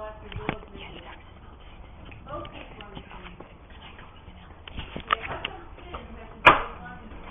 what the world needs. Focus on the things. What those kids have to do is want to see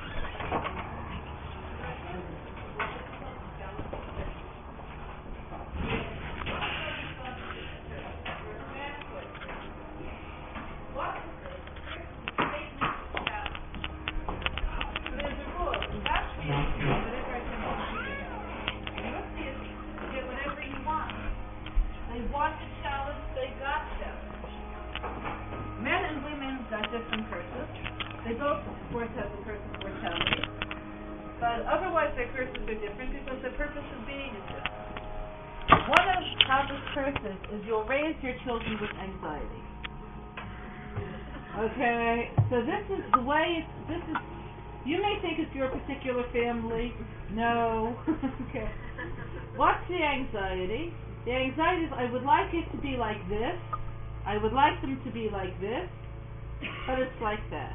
different curses. They both, of course, have the curses for challenge, but otherwise their curses are different because the purpose of being is different. One of Chava's curses is you'll raise your children with anxiety. Okay, so this is the way you may think it's your particular family. No. Okay. What's the anxiety? The anxiety is, I would like it to be like this. I would like them to be like this. But it's like that.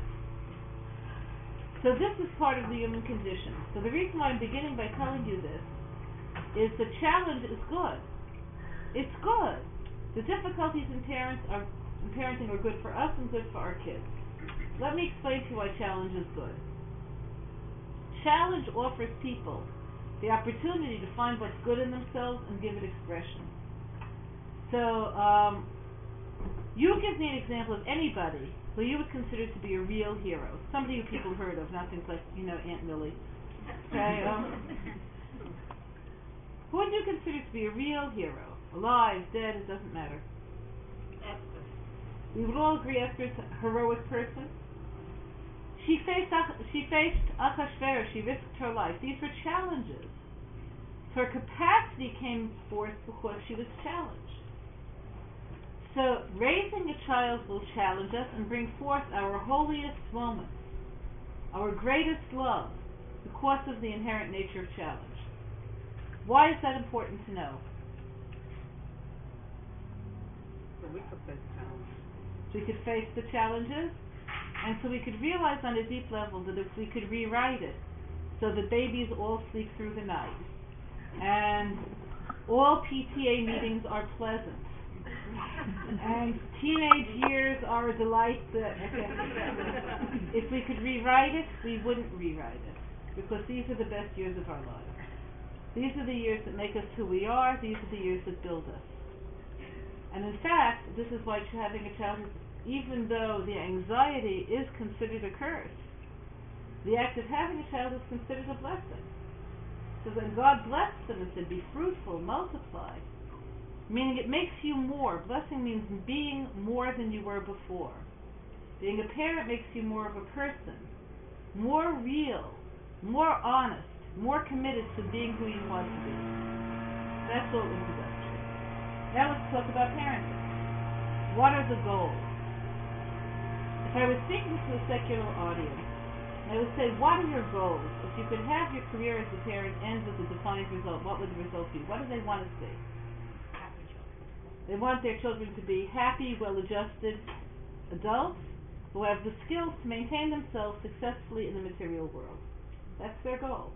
So this is part of the human condition. So the reason why I'm beginning by telling you this is the challenge is good. It's good. The difficulties in parenting are good for us and good for our kids. Let me explain to you why challenge is good. Challenge offers people the opportunity to find what's good in themselves and give it expression. So you give me an example of anybody who you would consider to be a real hero, somebody who people heard of, not things like, Aunt Millie. Okay, who would you consider to be a real hero? Alive, dead, it doesn't matter. Esther. We would all agree Esther's a heroic person. She faced Achashverosh. She risked her life. These were challenges. Her capacity came forth because she was challenged. So, raising a child will challenge us and bring forth our holiest moments, our greatest love, because of the inherent nature of challenge. Why is that important to know? So we could face challenges. We could face the challenges, and so we could realize on a deep level that if we could rewrite it so that babies all sleep through the night, and all PTA meetings are pleasant, and teenage years are a delight. If we could rewrite it, we wouldn't rewrite it, because these are the best years of our lives. These are the years that make us who we are. These are the years that build us. And in fact, this is why having a child, even though the anxiety is considered a curse, the act of having a child is considered a blessing. So when God blessed them and said, "Be fruitful, multiply," meaning it makes you more. Blessing means being more than you were before. Being a parent makes you more of a person, more real, more honest, more committed to being who you want to be. That's what was the best. Now let's talk about parenting. What are the goals? If I was speaking to a secular audience, I would say, what are your goals? If you could have your career as a parent end with a defined result, what would the result be? What do they want to see? They want their children to be happy, well-adjusted adults who have the skills to maintain themselves successfully in the material world. That's their goal.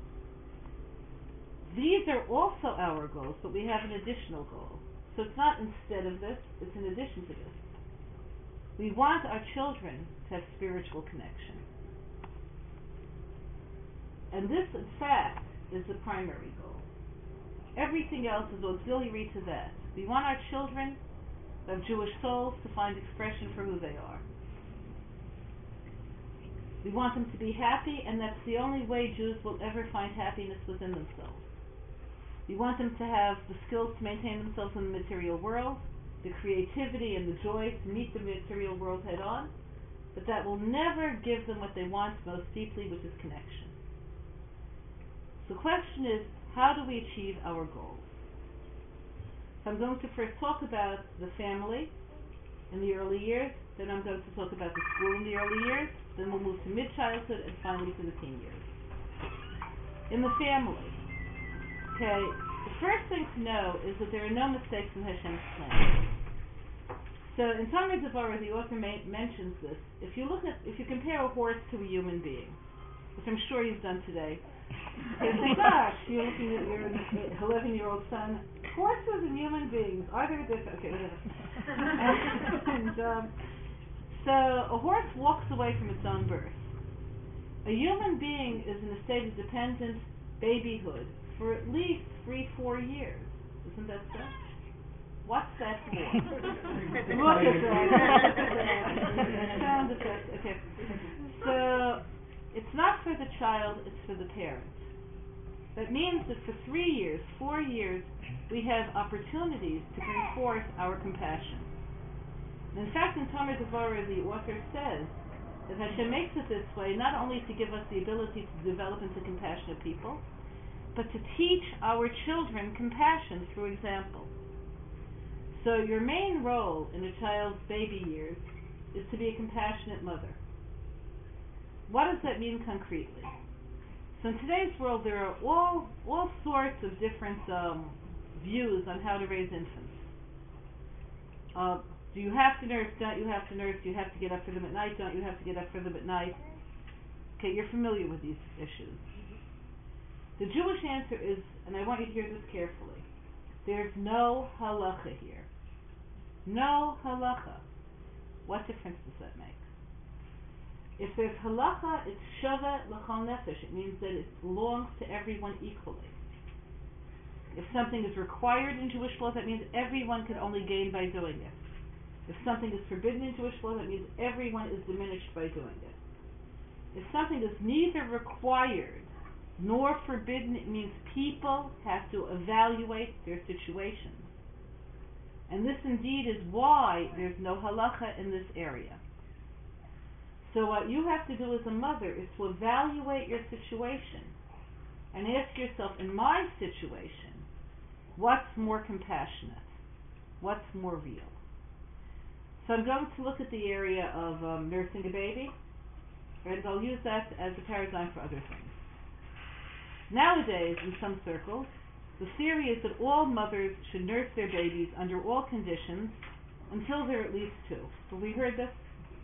These are also our goals, but we have an additional goal. So it's not instead of this, it's in addition to this. We want our children to have spiritual connection. And this, in fact, is the primary goal. Everything else is auxiliary to that. We want our children to have Jewish souls to find expression for who they are. We want them to be happy, and that's the only way Jews will ever find happiness within themselves. We want them to have the skills to maintain themselves in the material world, the creativity and the joy to meet the material world head on, but that will never give them what they want most deeply, which is connection. So the question is, how do we achieve our goals? So I'm going to first talk about the family in the early years, then I'm going to talk about the school in the early years, then we'll move to mid-childhood, and finally to the teen years. In the family, okay, the first thing to know is that there are no mistakes in Hashem's plan. So in Talmud Devorah, the author mentions this. If you compare a horse to a human being, which I'm sure you've done today, you say, gosh, you're looking at your 11-year-old son, Horses and human beings, are there different? Okay, whatever. So a horse walks away from its own birth. A human being is in a state of dependent babyhood for at least 3-4 years. Isn't that so? What's that for? Look at that. Sound effect. Okay. So it's not for the child, it's for the parent. That means that for 3 years, 4 years, we have opportunities to bring forth our compassion. And in fact, in Tomer Devorah, the author says that Hashem makes it this way not only to give us the ability to develop into compassionate people, but to teach our children compassion through example. So your main role in a child's baby years is to be a compassionate mother. What does that mean concretely? So in today's world, there are all sorts of different views on how to raise infants. Do you have to nurse? Don't you have to nurse? Do you have to get up for them at night? Don't you have to get up for them at night? Okay, you're familiar with these issues. The Jewish answer is, and I want you to hear this carefully, there's no halacha here. No halacha. What difference does that make? If there's halacha, it's shava l'chol nefesh. It means that it belongs to everyone equally. If something is required in Jewish law, that means everyone could only gain by doing it. If something is forbidden in Jewish law, that means everyone is diminished by doing it. If something is neither required nor forbidden, it means people have to evaluate their situations. And this indeed is why there's no halacha in this area. So what you have to do as a mother is to evaluate your situation and ask yourself, in my situation, what's more compassionate? What's more real? So I'm going to look at the area of nursing a baby, and I'll use that as a paradigm for other things. Nowadays, in some circles, the theory is that all mothers should nurse their babies under all conditions until they're at least 2. Have we heard this?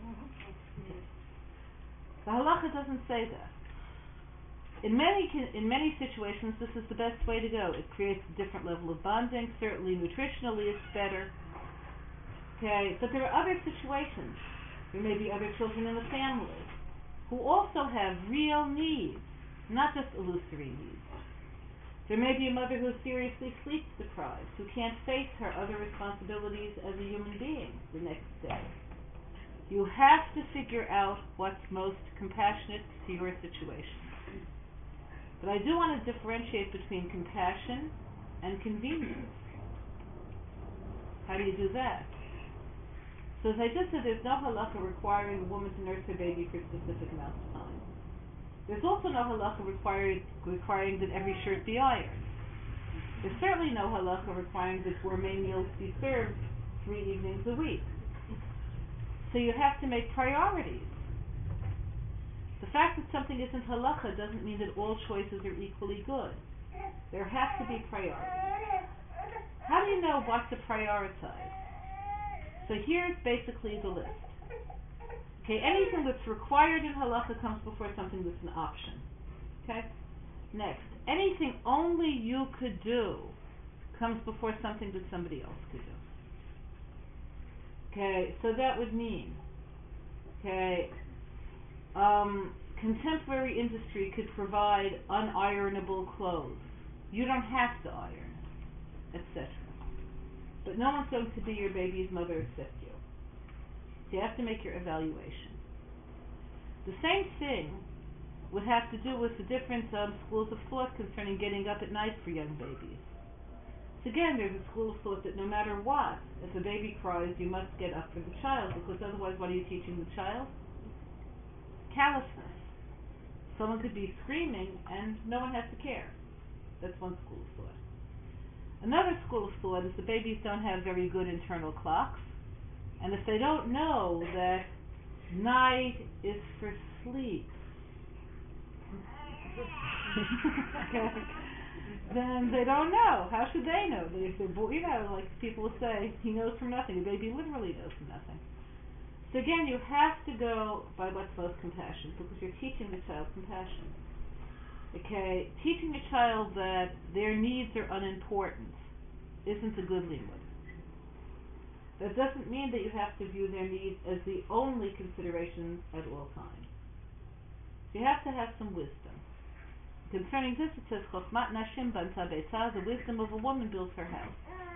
The halacha doesn't say that. In many situations, this is the best way to go. It creates a different level of bonding. Certainly, nutritionally, it's better. Okay, but there are other situations. There may be other children in the family who also have real needs, not just illusory needs. There may be a mother who is seriously sleep deprived, who can't face her other responsibilities as a human being the next day. You have to figure out what's most compassionate to your situation. But I do want to differentiate between compassion and convenience. How do you do that? So as I just said, there's no halacha requiring a woman to nurse her baby for a specific amount of time. There's also no halacha requiring that every shirt be ironed. There's certainly no halacha requiring that gourmet meals be served 3 evenings a week. So you have to make priorities. The fact that something isn't halacha doesn't mean that all choices are equally good. There have to be priorities. How do you know what to prioritize? So here's basically the list. Okay, anything that's required in halacha comes before something that's an option. Okay? Next, anything only you could do comes before something that somebody else could do. Okay, so that would mean, okay, contemporary industry could provide unironable clothes. You don't have to iron, etc. But no one's going to be your baby's mother except you. So you have to make your evaluation. The same thing would have to do with the different schools of thought concerning getting up at night for young babies. So again, there's a school of thought that no matter what, if a baby cries, you must get up for the child, because otherwise what are you teaching the child? Callousness. Someone could be screaming and no one has to care. That's one school of thought. Another school of thought is that babies don't have very good internal clocks, and if they don't know that night is for sleep, okay, then they don't know. How should they know? If they're like people say, he knows from nothing. A baby literally knows from nothing. So again, you have to go by what's most compassion, because you're teaching the child compassion. Okay, teaching a child that their needs are unimportant isn't a good limud. That doesn't mean that you have to view their needs as the only consideration at all times. You have to have some wisdom. Concerning this, it says, Chochmat nashim banta beitah, the wisdom of a woman builds her house.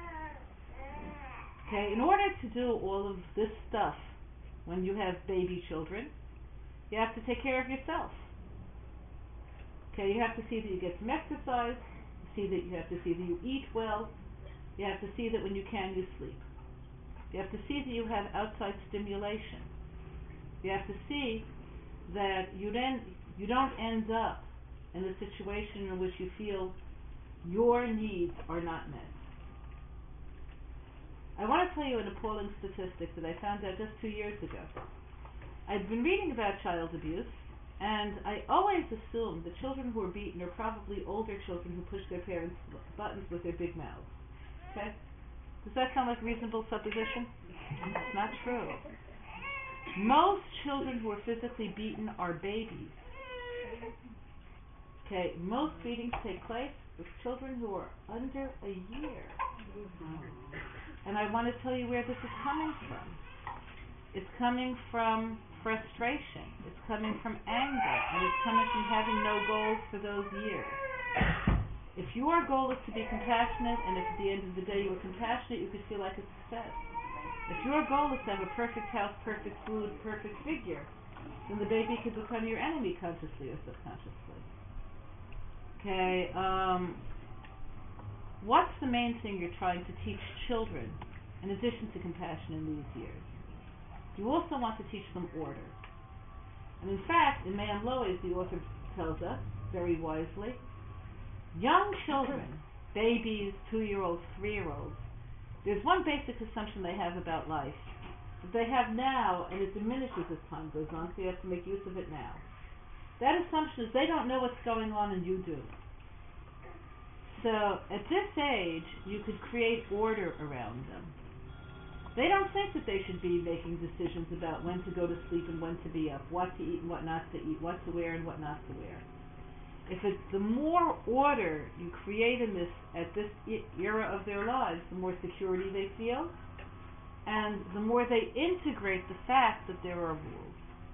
Okay, in order to do all of this stuff when you have baby children, you have to take care of yourself. Okay, you have to see that you get some exercise, you have to see that you eat well, you have to see that when you can, you sleep. You have to see that you have outside stimulation. You have to see that you don't end up in a situation in which you feel your needs are not met. I want to tell you an appalling statistic that I found out just 2 years ago. I'd been reading about child abuse, and I always assumed the children who are beaten are probably older children who push their parents' buttons with their big mouths. Okay? Does that sound like reasonable supposition? It's not true. Most children who are physically beaten are babies. Okay, most beatings take place with children who are under a year. And I want to tell you where this is coming from. It's coming from frustration. It's coming from anger. And it's coming from having no goals for those years. If your goal is to be compassionate, and if at the end of the day you are compassionate, you could feel like a success. If your goal is to have a perfect house, perfect food, perfect figure, then the baby could become your enemy consciously or subconsciously. Okay, what's the main thing you're trying to teach children in addition to compassion in these years? You also want to teach them order. And in fact, in Me'am Lo'ez, the author tells us, very wisely, young children, babies, 2-year-olds, 3-year-olds, there's one basic assumption they have about life that they have now, and it diminishes as time goes on, so you have to make use of it now. That assumption is they don't know what's going on and you do. So at this age, you could create order around them. They don't think that they should be making decisions about when to go to sleep and when to be up, what to eat and what not to eat, what to wear and what not to wear. The more order you create in this at this era of their lives, the more security they feel, and the more they integrate the fact that there are rules.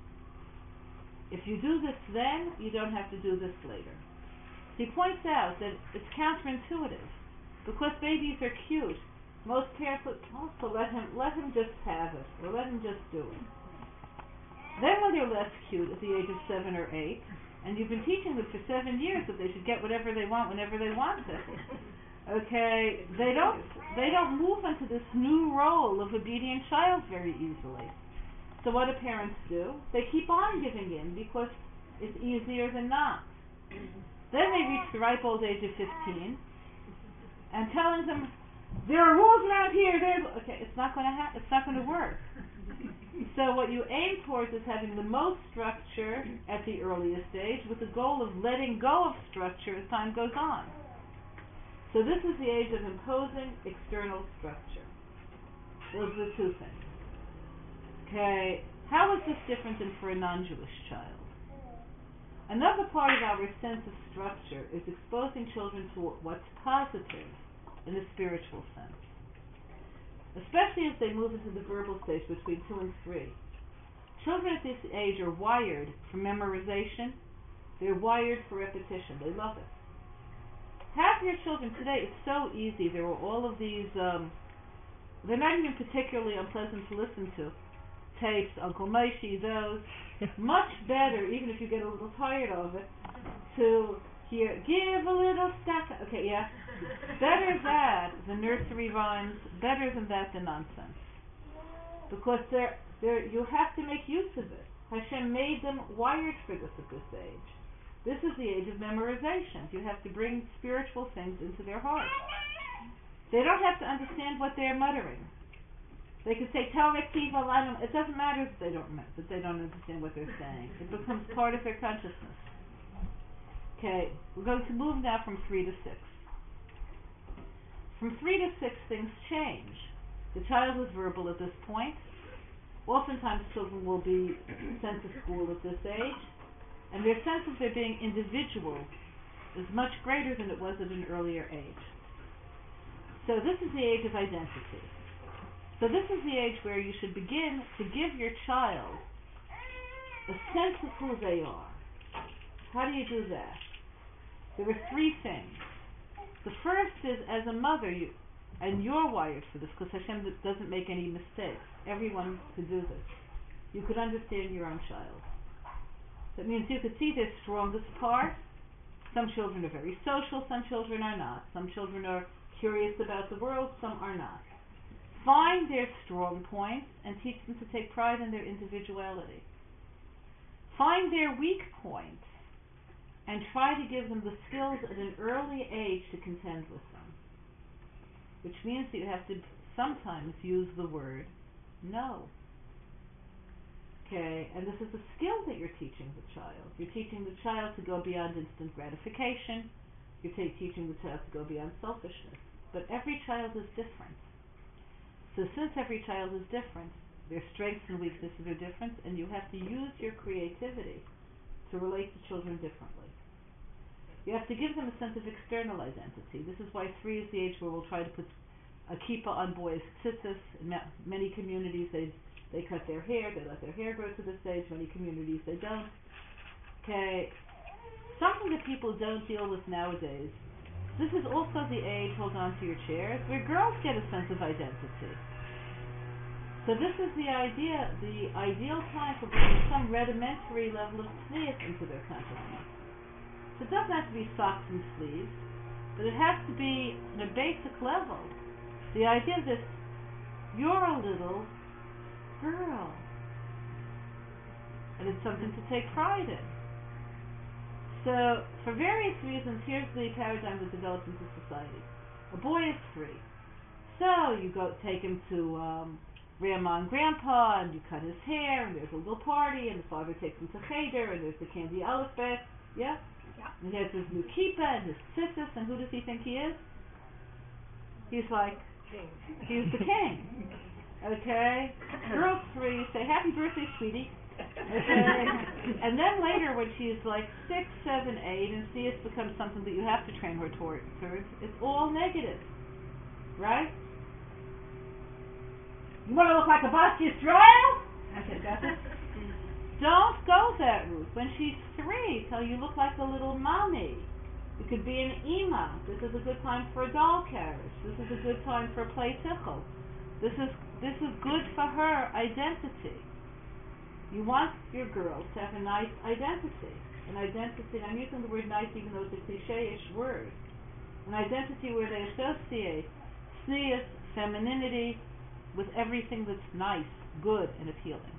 If you do this then, you don't have to do this later. He points out that it's counterintuitive. Because babies are cute, most parents would also let him just have it, or let him just do it. Then when they're less cute at the age of 7 or 8, and you've been teaching them for 7 years that they should get whatever they want whenever they want it, okay, they don't move into this new role of obedient child very easily. So what do parents do? They keep on giving in because it's easier than not. Then they reach the ripe old age of 15, and telling them there are rules around here. It's not going to work. So what you aim towards is having the most structure at the earliest stage, with the goal of letting go of structure as time goes on. So this is the age of imposing external structure. Those are the two things. Okay, how is this different than for a non-Jewish child? Another part of our sense of structure is exposing children to what's positive in a spiritual sense, especially as they move into the verbal stage between 2 and 3. Children at this age are wired for memorization. They're wired for repetition. They love it. Have your children today, it's so easy. There are all of these, they're not even particularly unpleasant to listen to. Tapes, Uncle Moshe, those. Much better, even if you get a little tired of it, to hear, give a little stack. Okay, yeah. Better that than nursery rhymes, better than that than nonsense. Because you have to make use of it. Hashem made them wired for this at this age. This is the age of memorization. You have to bring spiritual things into their hearts. They don't have to understand what they're muttering. They could say Torah Tiva Lanum. It doesn't matter that they don't understand what they're saying. It becomes part of their consciousness. Okay, we're going to move now from 3 to 6. From 3 to 6, things change. The child is verbal at this point. Oftentimes children will be sent to school at this age, and their sense of their being individual is much greater than it was at an earlier age. So this is the age of identity. So this is the age where you should begin to give your child a sense of who they are. How do you do that? There are three things. The first is, as a mother, and you're wired for this because Hashem doesn't make any mistakes. Everyone could do this. You could understand your own child. That means you could see their strongest part. Some children are very social, some children are not. Some children are curious about the world, some are not. Find their strong points and teach them to take pride in their individuality. Find their weak points and try to give them the skills at an early age to contend with them. Which means that you have to sometimes use the word no. Okay, and this is a skill that you're teaching the child. You're teaching the child to go beyond instant gratification. You're teaching the child to go beyond selfishness. But every child is different. So since every child is different, their strengths and weaknesses are different, and you have to use your creativity to relate to children differently. You have to give them a sense of external identity. This is why 3 is the age where we'll try to put a kippah on boys' tzitzis. In many communities they cut their hair, they let their hair grow to this age. Many communities they don't. Okay, something that people don't deal with nowadays. This is also the age, hold on to your chairs, where girls get a sense of identity. So this is the ideal time for bringing some rudimentary level of tznius into their consciousness. So it doesn't have to be socks and sleeves, but it has to be on a basic level. The idea that you're a little girl, and it's something to take pride in. So, for various reasons, here's the paradigm that develops into society. A boy is 3. So, you go take him to Grandma and Grandpa, and you cut his hair, and there's a little party, and the father takes him to Cheder, and there's the candy alphabet, yeah? And he has his new kippah and his tzitzis, and who does he think he is? He's like, he's the king. Okay? Girl 3, say, happy birthday, sweetie. Okay? And then later, when she's like 6, 7, 8, and CS becomes something that you have to train her towards, it's all negative. Right? You want to look like a Bas Yisrael? Okay, got it? Don't go that route. When she's 3, tell you look like a little mommy. You could be an ima. This is a good time for a doll carriage. This is a good time for a play tickle. This is good for her identity. You want your girls to have a nice identity. An identity, and I'm using the word nice even though it's a cliche-ish word. An identity where they associate tznius, femininity, with everything that's nice, good, and appealing.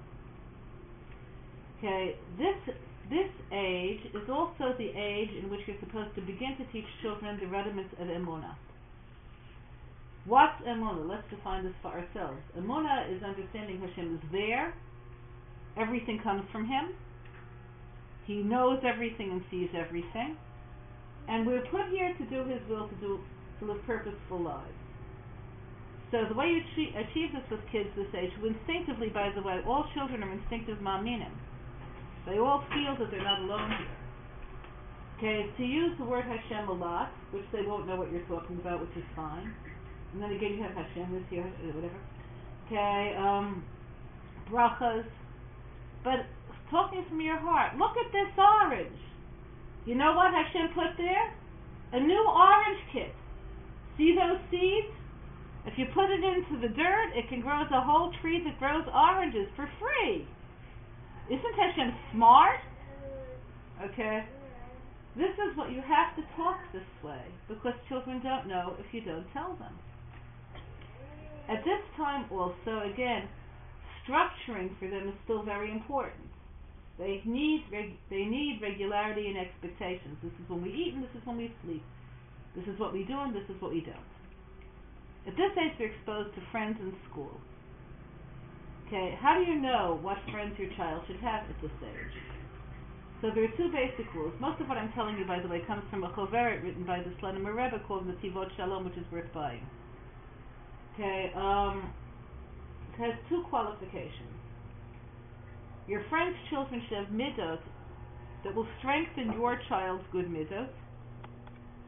Okay, this age is also the age in which you're supposed to begin to teach children the rudiments of emunah. What's emunah? Let's define this for ourselves. Emunah is understanding Hashem is there. Everything comes from Him. He knows everything and sees everything. And we're put here to do His will, to live purposeful lives. So the way you achieve this with kids this age, who instinctively, by the way, all children are instinctive ma'aminim. They all feel that they're not alone here. Okay, to use the word Hashem a lot, which they won't know what you're talking about, which is fine. And then again you have Hashem this here, whatever. Okay, brachas. But talking from your heart, look at this orange. You know what Hashem put there? A new orange kit. See those seeds? If you put it into the dirt, it can grow the whole tree that grows oranges for free. Isn't Hashem smart? Okay. This is what you have to talk this way, because children don't know if you don't tell them. At this time also, again, structuring for them is still very important. They need regularity and expectations. This is when we eat and this is when we sleep. This is what we do and this is what we don't. At this age, they're exposed to friends in school. Okay, how do you know what friends your child should have at this age? So there are 2 basic rules. Most of what I'm telling you, by the way, comes from a choveret written by the Slonim Rebbe called Netivot Shalom, which is worth buying. Okay, it has 2 qualifications. Your friends' children should have midot that will strengthen your child's good midot,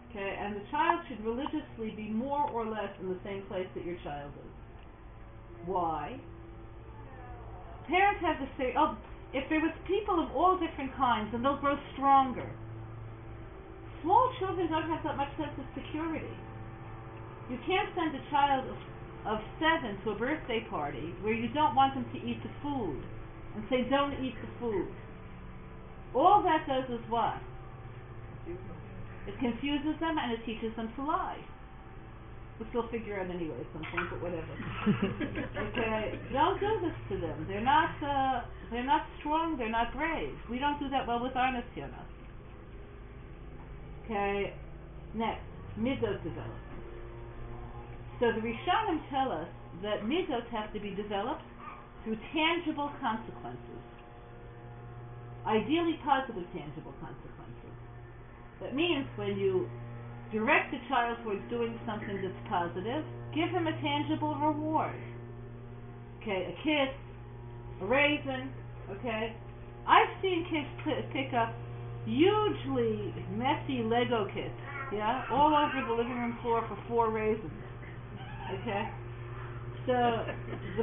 Okay, and the child should religiously be more or less in the same place that your child is. Why? Parents have to say, oh, if there was people of all different kinds, then they'll grow stronger. Small children don't have that much sense of security. You can't send a child of 7 to a birthday party where you don't want them to eat the food and say, don't eat the food. All that does is what? It confuses them and it teaches them to lie. Which they'll figure out anyway at some point, but whatever. Okay, don't do this to them. They're not strong. They're not brave. We don't do that well with our nisyonos. Okay, next, midot development. So the Rishonim tell us that midot have to be developed through tangible consequences. Ideally, positive tangible consequences. That means when you direct a child towards doing something that's positive, give him a tangible reward. Okay, a kiss, a raisin, okay? I've seen kids pick up hugely messy Lego kits, yeah, all over the living room floor for 4 raisins, okay? So, the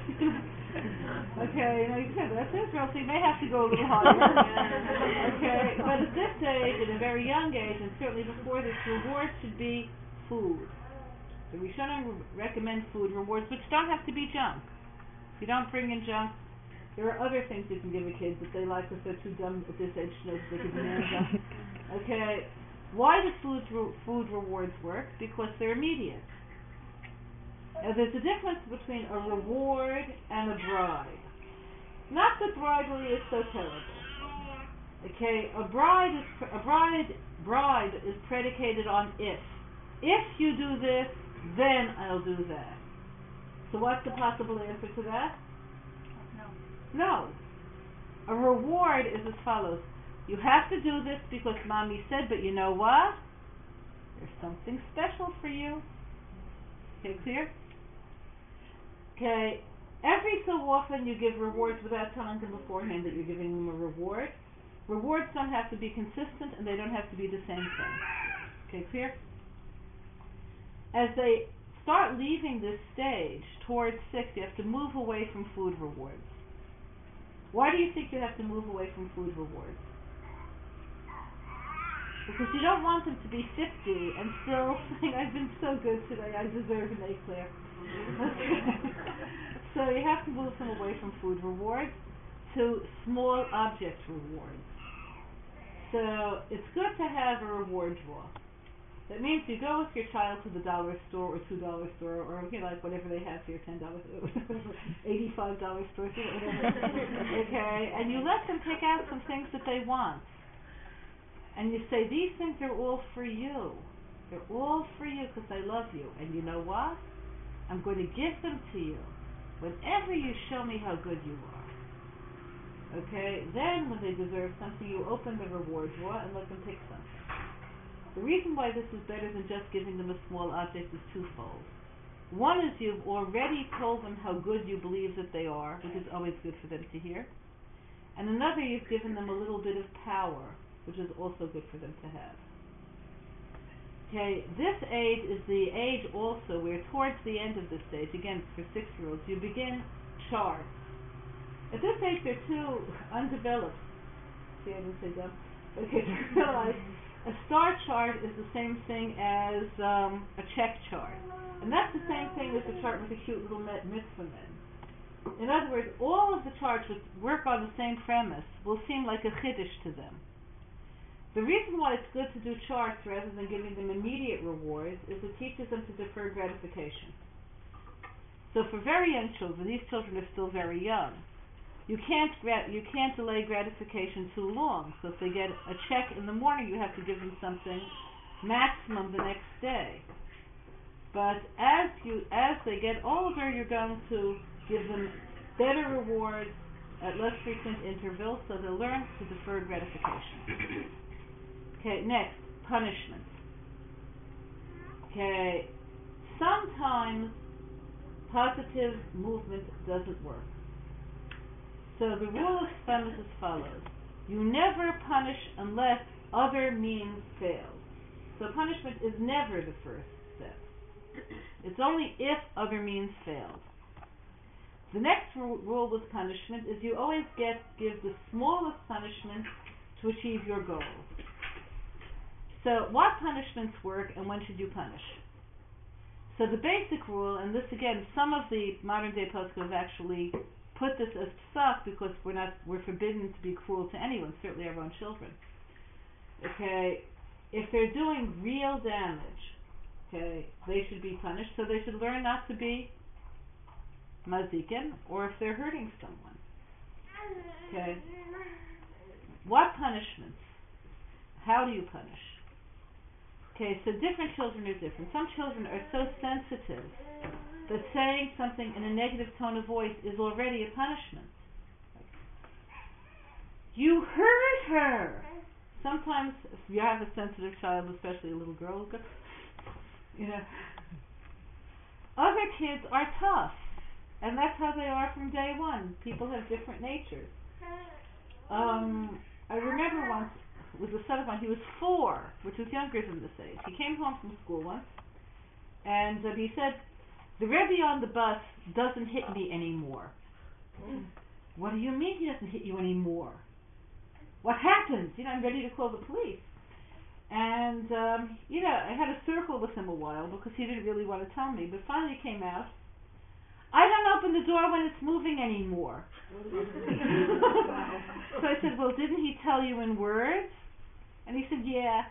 okay, now you said that's Israel, so you may have to go a little higher. Okay, but at this age, at a very young age, and certainly before this, reward should be food. The Rishonim recommend food rewards, which don't have to be junk. If you don't bring in junk, there are other things you can give a kid that they like because they're too dumb at this age to know that they can demand junk. Okay, why do food rewards work? Because they're immediate. Now, there's a difference between a reward and a bribe. Not that bribery is so terrible. Okay, a bribe is predicated on if. If you do this, then I'll do that. So what's the possible answer to that? No. A reward is as follows. You have to do this because mommy said, but you know what? There's something special for you. Okay, clear? Okay, every so often you give rewards without telling them beforehand that you're giving them a reward. Rewards don't have to be consistent and they don't have to be the same thing. Okay, clear? As they start leaving this stage towards 6, you have to move away from food rewards. Why do you think you have to move away from food rewards? Because you don't want them to be 50 and still saying, I've been so good today, I deserve an eclair. So you have to move them away from food rewards to small object rewards. So it's good to have a reward drawer. That means you go with your child to the $1 store or $2 store or like whatever they have here, $10, $85 store, whatever. Okay, and you let them pick out some things that they want. And you say, these things are all for you. They're all for you because I love you. And you know what? I'm going to give them to you whenever you show me how good you are. Okay? Then, when they deserve something, you open the reward drawer and let them pick something. The reason why this is better than just giving them a small object is twofold. One is you've already told them how good you believe that they are, which is always good for them to hear. And another, you've given them a little bit of power, which is also good for them to have. Okay, this age is the age also where towards the end of this stage, again for 6-year-olds, you begin charts. At this age they're too undeveloped. See, I didn't say dumb. Okay, to realize a star chart is the same thing as a check chart. And that's the same thing as a chart with a cute little mitzvah men. In other words, all of the charts which work on the same premise will seem like a chiddush to them. The reason why it's good to do charts rather than giving them immediate rewards is it teaches them to defer gratification. So for very young children, these children are still very young. You can't delay gratification too long. So if they get a check in the morning, you have to give them something maximum the next day. But as they get older, you're going to give them better rewards at less frequent intervals, so they'll learn to defer gratification. Okay, next, punishment. Okay, sometimes positive movement doesn't work. So the rule of thumb is as follows. You never punish unless other means fail. So punishment is never the first step. It's only if other means failed. The next rule with punishment is you always give the smallest punishment to achieve your goals. So what punishments work and when should you punish? So the basic rule, and this again, some of the modern day poskim have actually put this as psak because we're forbidden to be cruel to anyone, certainly our own children. Okay, if they're doing real damage, okay, they should be punished. So they should learn not to be mazikin, or if they're hurting someone. Okay, what punishments? How do you punish? Okay, so different children are different. Some children are so sensitive that saying something in a negative tone of voice is already a punishment. You hurt her! Sometimes, if you have a sensitive child, especially a little girl, you know. Other kids are tough, and that's how they are from day one. People have different natures. I remember once, with a son of mine, he was 4, which was younger than this age. He came home from school once, and he said, "The Rebbe on the bus doesn't hit me anymore." What do you mean he doesn't hit you anymore? What happened? I'm ready to call the police. And, I had a circle with him a while because he didn't really want to tell me, but finally came out, "I don't open the door when it's moving anymore." So I said, "Well, didn't he tell you in words?" And he said, "Yeah."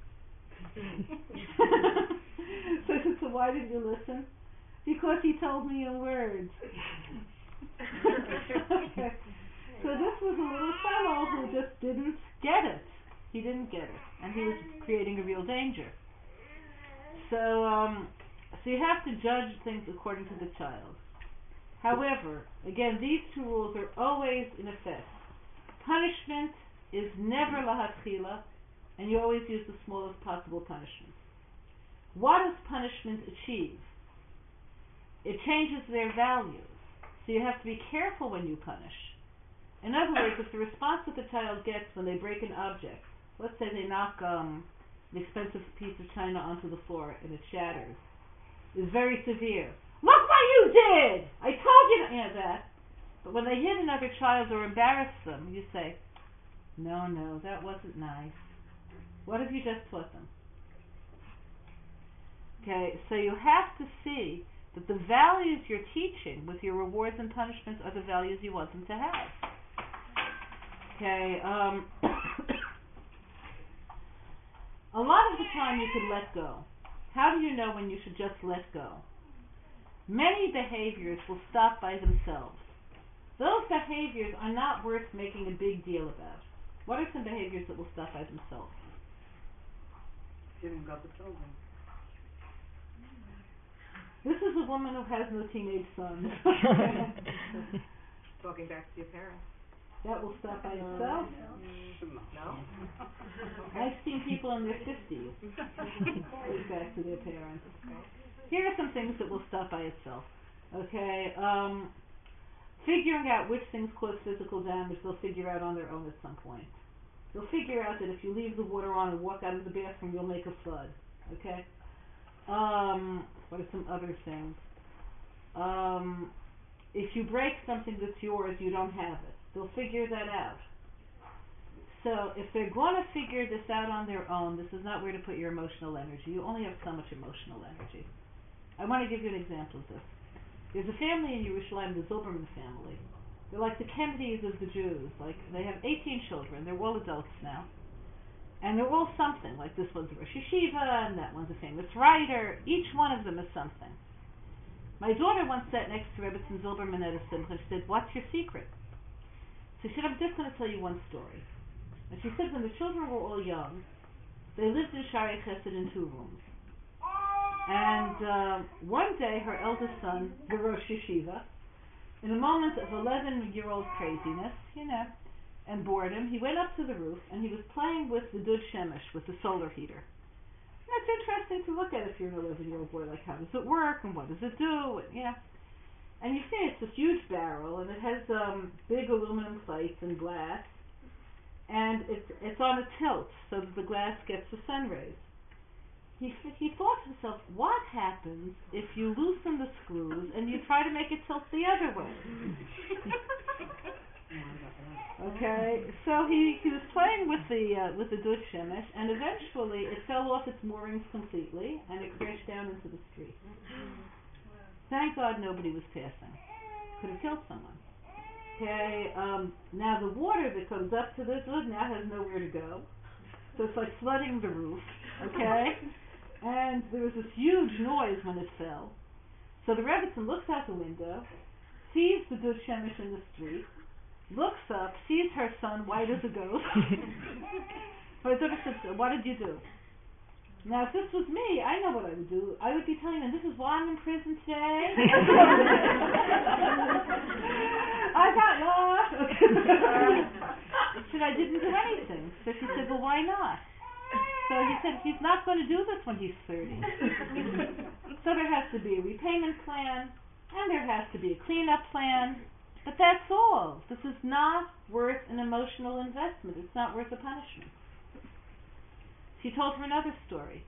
So I said, "So why didn't you listen?" "Because he told me in words." Okay. So this was a little fellow who just didn't get it. He didn't get it, and he was creating a real danger. So you have to judge things according to the child. However, again, these 2 rules are always in effect. Punishment is never lahatchila, and you always use the smallest possible punishment. What does punishment achieve? It changes their values. So you have to be careful when you punish. In other words, if the response that the child gets when they break an object, let's say they knock an expensive piece of china onto the floor and it shatters, is very severe. "Look what you did! I told you that." But when they hit another child or embarrass them, you say, No, that wasn't nice. What have you just taught them? Okay, so you have to see that the values you're teaching with your rewards and punishments are the values you want them to have. Okay, a lot of the time you could let go. How do you know when you should just let go? Many behaviors will stop by themselves. Those behaviors are not worth making a big deal about. What are some behaviors that will stop by themselves? Giving God the children. This is a woman who has no teenage sons. Talking back to your parents. That will stop by itself? No? I've seen people in their 50s speak back to their parents. Here are some things that will stop by itself. Okay, figuring out which things cause physical damage, they'll figure out on their own at some point. They'll figure out that if you leave the water on and walk out of the bathroom, you'll make a flood. Okay? What are some other things? If you break something that's yours, you don't have it. They'll figure that out. So if they're going to figure this out on their own, this is not where to put your emotional energy. You only have so much emotional energy. I want to give you an example of this. There's a family in Yerushalayim, the Zilberman family. They're like the Kennedys of the Jews. Like, they have 18 children. They're all adults now. And they're all something. Like, this one's a Rosh Yeshiva, and that one's a famous writer. Each one of them is something. My daughter once sat next to Rebbetzin Zilberman at a simcha. She said, "What's your secret?" So she said, "I'm just going to tell you one story." And she said when the children were all young, they lived in Shari Chesed in 2 rooms. And one day her eldest son, the Rosh Yeshiva, in a moment of 11-year-old craziness, and boredom, he went up to the roof and he was playing with the Dud Shemesh, with the solar heater. That's interesting to look at if you're an 11-year-old boy, like how does it work and what does it do, and you see it's this huge barrel and it has big aluminum plates and glass, and it's on a tilt so that the glass gets the sun rays. he thought to himself, what happens if you loosen the screws and you try to make it tilt the other way? Okay, so he was playing with the Dutch Shemesh, and eventually it fell off its moorings completely and it crashed down into the street. Thank God nobody was passing. Could have killed someone. Okay, now the water that comes up to the Dud now has nowhere to go, so it's like flooding the roof. Okay, and there was this huge noise when it fell. So the Rebbetzin looks out the window, sees the Dud Shemesh in the street, looks up, sees her son white as a ghost. So his daughter says, what did you do? Now if this was me, I know what I would do. I would be telling them, this is why I'm in prison today. I got lost. She said, I didn't do anything. So she said, well, why not? So he said, he's not going to do this when he's 30. So there has to be a repayment plan, and there has to be a cleanup plan. But that's all. This is not worth an emotional investment. It's not worth a punishment. She told her another story.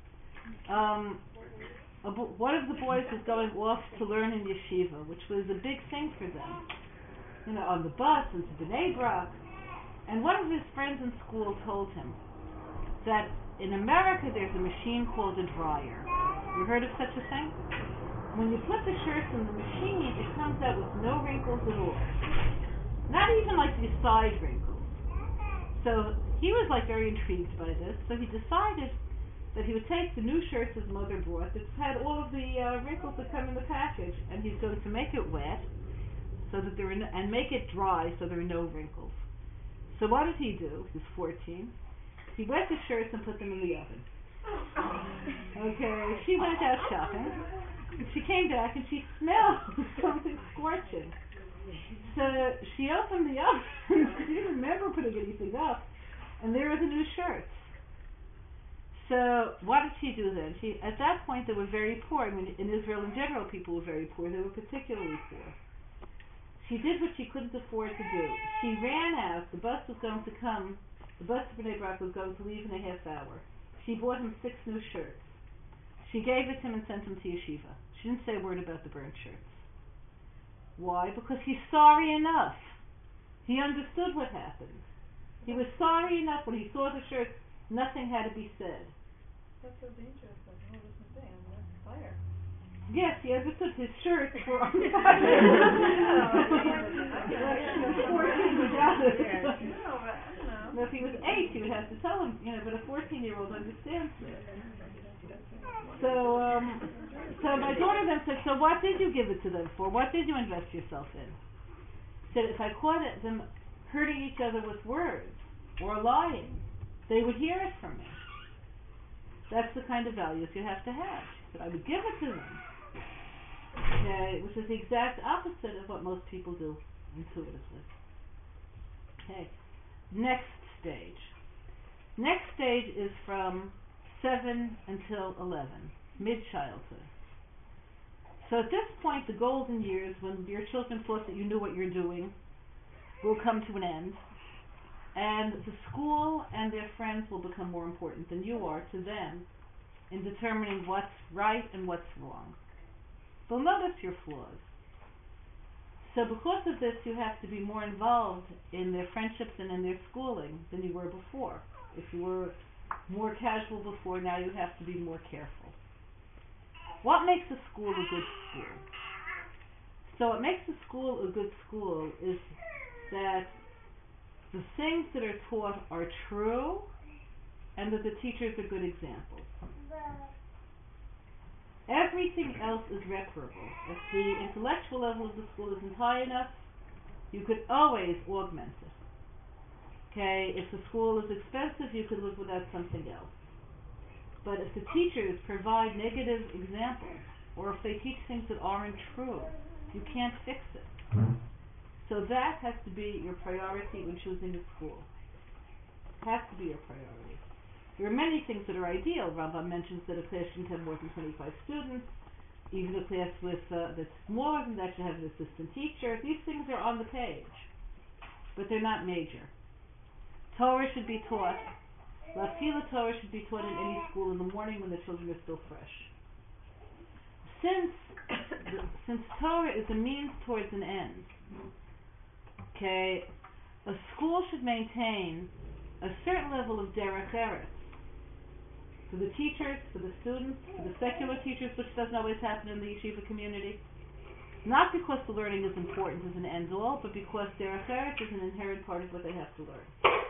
One of the boys was going off to learn in yeshiva, which was a big thing for them. You know, on the bus and to Bnei Brak. And one of his friends in school told him that in America there's a machine called a dryer. You heard of such a thing? When you put the shirts in the machine, it comes out with no wrinkles at all. Not even like these side wrinkles. So he was like very intrigued by this, so he decided that he would take the new shirts his mother brought that had all of the wrinkles that come in the package, and he's going to make it wet so that and make it dry so there are no wrinkles. So what did he do? He was 14. He wet the shirts and put them in the oven. Okay, she went out shopping. She came back and she smelled something scorching. So she opened the oven. She didn't remember putting anything up, and there were the new shirts. So what did she do then? At that point they were very poor. I mean, in Israel in general people were very poor. They were particularly poor. She did what she couldn't afford to do. She ran out. The bus was going to come. The bus to Bnei Brak was going to leave in a half hour. She bought him 6 new shirts. She gave it to him and sent him to yeshiva. She didn't say a word about the burnt shirts. Why? Because he's sorry enough. He understood what happened. He was sorry enough when he saw the shirts, nothing had to be said. That's so dangerous. Like, oh, this is thing. That's fire. Yes, he understood his shirts were on fire. 14 was out of it. Now, if he was 8, he would have to tell him, but a 14-year-old understands this. So my daughter then said, so what did you give it to them for? What did you invest yourself in? She said, if I caught them hurting each other with words or lying, they would hear it from me. That's the kind of values you have to have. She said, I would give it to them. Okay, which is the exact opposite of what most people do intuitively. Okay, next stage. Next stage is from 7 until 11, mid-childhood. So at this point, the golden years, when your children thought that you knew what you're doing, will come to an end, and the school and their friends will become more important than you are to them in determining what's right and what's wrong. They'll notice your flaws. So because of this, you have to be more involved in their friendships and in their schooling than you were before. If you were more casual before, now you have to be more careful. What makes a school a good school? So what makes a school a good school is that the things that are taught are true and that the teachers are good examples. Everything else is reparable. If the intellectual level of the school isn't high enough, you could always augment it. Okay, if the school is expensive, you could live without something else. But if the teachers provide negative examples, or if they teach things that aren't true, you can't fix it. So that has to be your priority when choosing a school. It has to be your priority. There are many things that are ideal. Rambam mentions that a class shouldn't have more than 25 students. Even a class that's smaller than that should have an assistant teacher. These things are on the page, but they're not major. Torah should be taught L'Tfilah Torah should be taught in any school in the morning when the children are still fresh. Since Torah is a means towards an end, okay, a school should maintain a certain level of derech eretz for the teachers, for the students, for the secular teachers, which doesn't always happen in the yeshiva community. Not because the learning is important as an end-all, but because derech eretz is an inherent part of what they have to learn.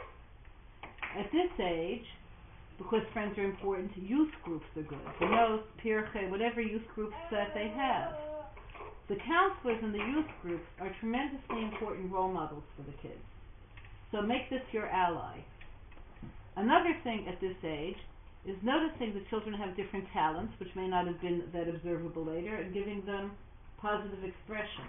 At this age, because friends are important, youth groups are good. Benos, Pirche, whatever youth groups that they have. The counselors in the youth groups are tremendously important role models for the kids. So make this your ally. Another thing at this age is noticing that children have different talents, which may not have been that observable later, and giving them positive expression.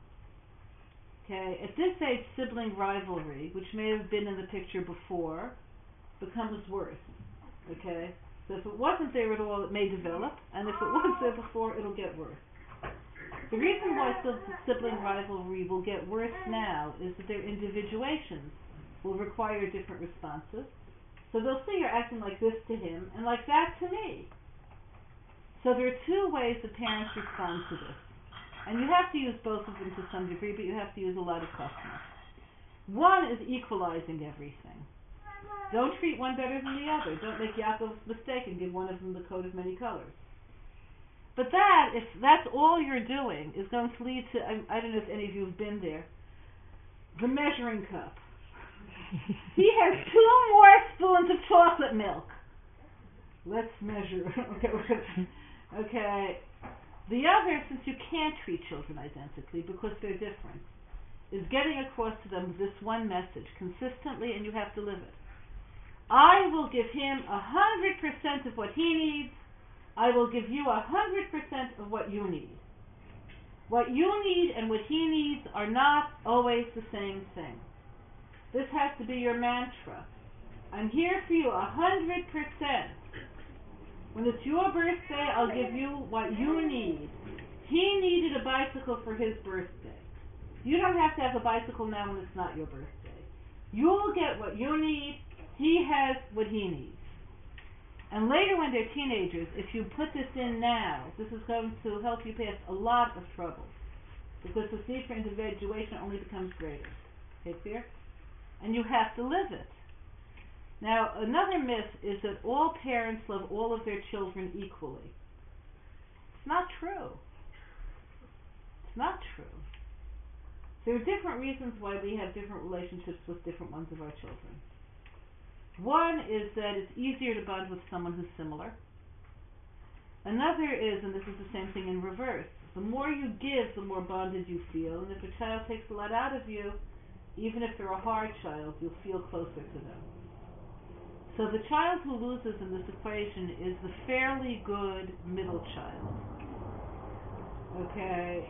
Okay, at this age, sibling rivalry, which may have been in the picture before, becomes worse. Okay, so if it wasn't there at all, it may develop, and if it was there before, it'll get worse. The reason why sibling rivalry will get worse now is that their individuations will require different responses. So they'll see you're acting like this to him and like that to me. So there are two ways that parents respond to this. And you have to use both of them to some degree, but you have to use a lot of customers. One is equalizing everything. Don't treat one better than the other. Don't make Yaakov's mistake and give one of them the coat of many colors. But that, if that's all you're doing, is going to lead to, I don't know if any of you have been there, the measuring cup. He has 2 more spoons of chocolate milk. Let's measure. Okay. The other, since you can't treat children identically because they're different, is getting across to them this one message consistently, and you have to live it. I will give him 100% of what he needs. I will give you 100% of what you need. What you need and what he needs are not always the same thing. This has to be your mantra. I'm here for you 100%. When it's your birthday, I'll give you what you need. He needed a bicycle for his birthday. You don't have to have a bicycle now when it's not your birthday. You'll get what you need. He has what he needs. And later when they're teenagers, if you put this in now, this is going to help you pass a lot of trouble. Because the need for individuation only becomes greater. Okay, clear? And you have to live it. Now, another myth is that all parents love all of their children equally. It's not true. It's not true. There are different reasons why we have different relationships with different ones of our children. One is that it's easier to bond with someone who's similar. Another is, and this is the same thing in reverse, the more you give, the more bonded you feel. And if a child takes a lot out of you, even if they're a hard child, you'll feel closer to them. So the child who loses in this equation is the fairly good middle child. Okay?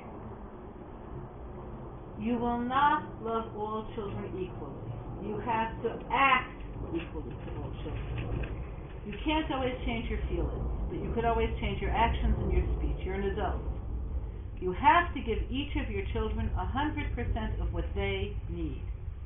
You will not love all children equally. You have to act equally to all children. You can't always change your feelings, but you could always change your actions and your speech. You're an adult. You have to give each of your children 100% of what they need.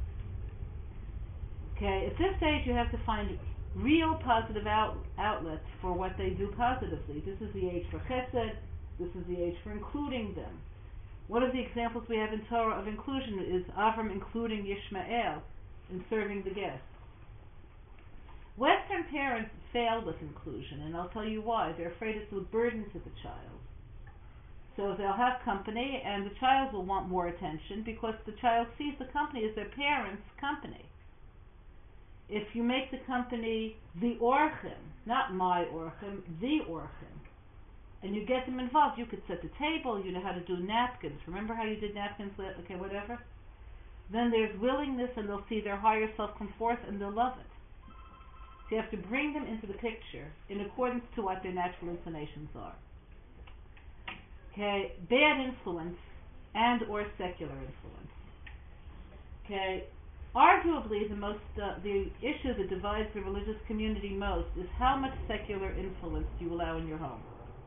Okay, at this stage you have to find real positive outlets for what they do positively. This is the age for chesed. This is the age for including them. One of the examples we have in Torah of inclusion is Avram including Yishmael in serving the guests. Western parents fail with inclusion, and I'll tell you why. They're afraid it's a burden to the child. So they'll have company, and the child will want more attention because the child sees the company as their parents' company. If you make the company the orchim, not my orchim, the orchim, and you get them involved, you could set the table, you know how to do napkins. Remember how you did napkins? Okay, whatever. Then there's willingness, and they'll see their higher self come forth, and they'll love it. So you have to bring them into the picture in accordance to what their natural inclinations are. Okay, bad influence and or secular influence. Okay, arguably the issue that divides the religious community most is how much secular influence do you allow in your home.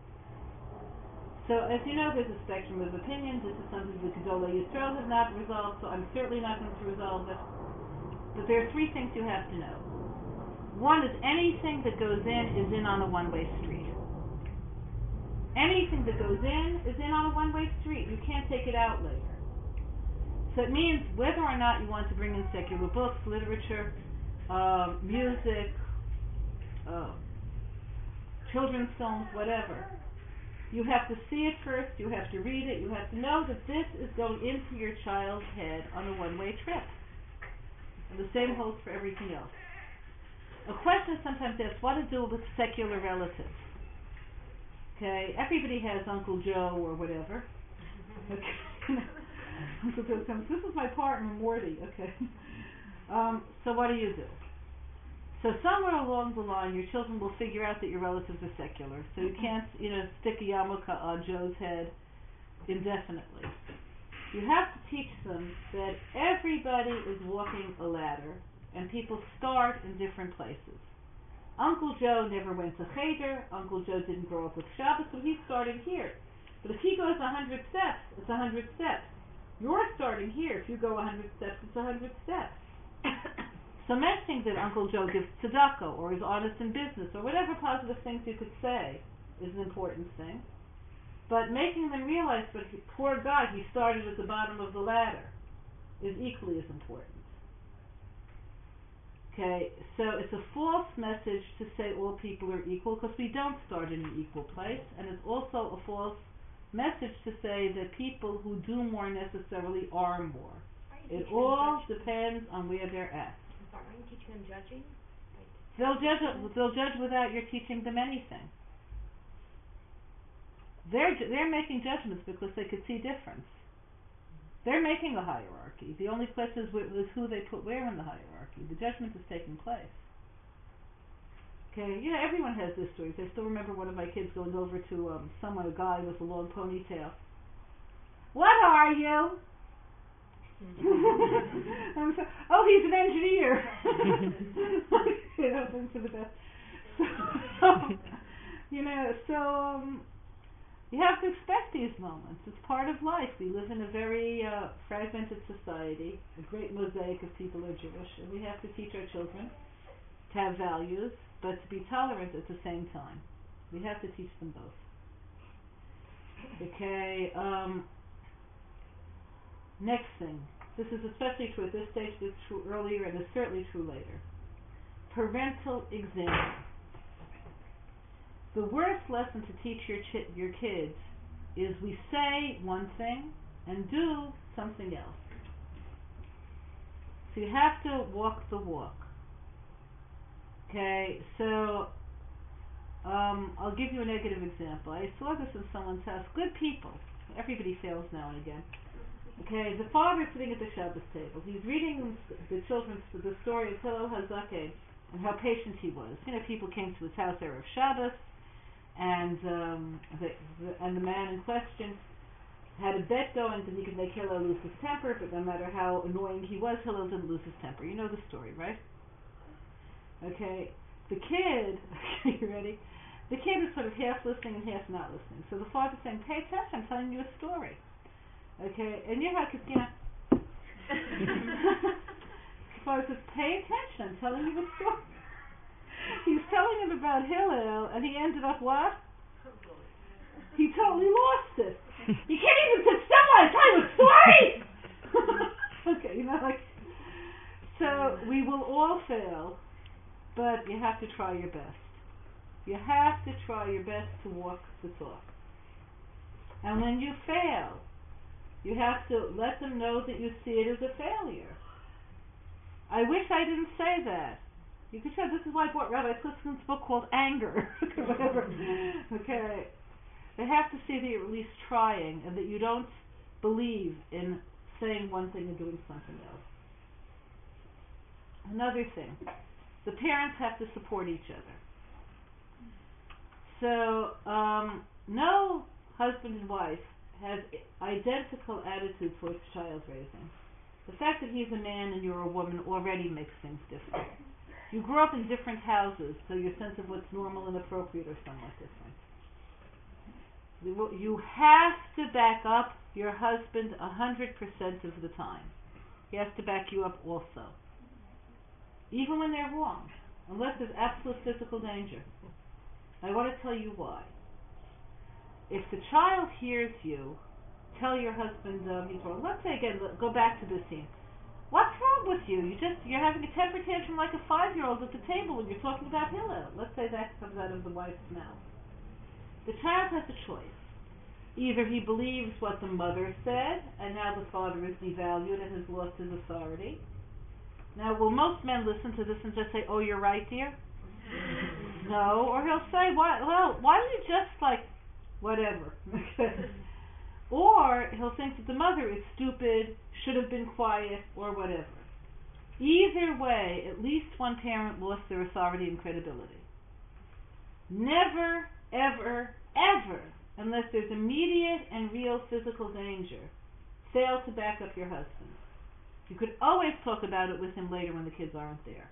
So as you know, there's a spectrum of opinions. This is something the Gedolei Yisrael have not resolved, so I'm certainly not going to resolve it. But there are 3 things you have to know. One is anything that goes in on a one-way street. Anything that goes in is in on a one-way street. You can't take it out later. So it means whether or not you want to bring in secular books, literature, music, children's films, whatever, you have to see it first, you have to read it, you have to know that this is going into your child's head on a one-way trip. And the same holds for everything else. A question is sometimes asked, what to do with secular relatives? Okay, everybody has Uncle Joe or whatever. Okay. Uncle Joe comes, this is my partner Morty, okay. So what do you do? So somewhere along the line your children will figure out that your relatives are secular. So you can't, stick a yarmulke on Joe's head indefinitely. You have to teach them that everybody is walking a ladder and people start in different places. Uncle Joe never went to Cheder. Uncle Joe didn't grow up with Shabbos, so he's starting here. But if he goes 100 steps, it's 100 steps. You're starting here. If you go 100 steps, it's 100 steps. So mentioning that Uncle Joe gives tzedakah or is honest in business or whatever positive things you could say is an important thing. But making them realize that poor guy, he started at the bottom of the ladder, is equally as important. Okay, so it's a false message to say all people are equal, because we don't start in an equal place, and it's also a false message to say that people who do more necessarily are more. It all depends on where they're at. Aren't you teaching them judging? They'll judge without your teaching them anything. They're making judgments because they could see difference. They're making a hierarchy. The only question is who they put where in the hierarchy. The judgment is taking place. Okay, everyone has this story. I still remember one of my kids going over to a guy with a long ponytail. What are you? Oh, he's an engineer. To the best. You have to expect these moments. It's part of life. We live in a very fragmented society. A great mosaic of people are Jewish, and we have to teach our children to have values, but to be tolerant at the same time. We have to teach them both. Okay. Next thing. This is especially true at this stage. It's true earlier, and it's certainly true later. Parental example. The worst lesson to teach your kids is we say one thing and do something else. So you have to walk the walk. Okay, so I'll give you a negative example. I saw this in someone's house. Good people. Everybody fails now and again. Okay, the father sitting at the Shabbos table. He's reading the children the story of Hillel HaZaken and how patient he was. People came to his house erev Shabbos, and the man in question had a bet going that he could make Hillel lose his temper, but no matter how annoying he was, Hillel didn't lose his temper. You know the story, right? Okay, the kid, you ready? The kid is sort of half listening and half not listening. So the father's saying, pay attention, I'm telling you a story. Okay, and you know, the father says, pay attention, I'm telling you a story. He's telling him about Hillel, and he ended up what? He totally lost it. You can't even sit still while I tell you a story! Okay, so we will all fail, but you have to try your best. You have to try your best to walk the talk. And when you fail, you have to let them know that you see it as a failure. I wish I didn't say that. You could say, this is why I bought Rabbi Klisman's book called Anger. Whatever. Okay. They have to see that you're at least trying and that you don't believe in saying one thing and doing something else. Another thing. The parents have to support each other. So, no husband and wife have identical attitude towards child raising. The fact that he's a man and you're a woman already makes things different. You grew up in different houses, so your sense of what's normal and appropriate are somewhat different. You have to back up your husband 100% of the time. He has to back you up also. Even when they're wrong. unless there's absolute physical danger. I want to tell you why. If the child hears you tell your husband he's wrong, let's say again, go back to this scene. What's wrong with you? You're having a temper tantrum like a 5-year-old at the table when you're talking about Hillel. Let's say that comes out of the wife's mouth. The child has a choice. Either he believes what the mother said, and now the father is devalued and has lost his authority. Now, will most men listen to this and just say, "Oh, you're right, dear"? No, or he'll say, "Why? Well, why don't you just whatever?" Or he'll think that the mother is stupid, should have been quiet, or whatever. Either way, at least one parent lost their authority and credibility. Never, ever, ever, unless there's immediate and real physical danger, fail to back up your husband. You could always talk about it with him later when the kids aren't there.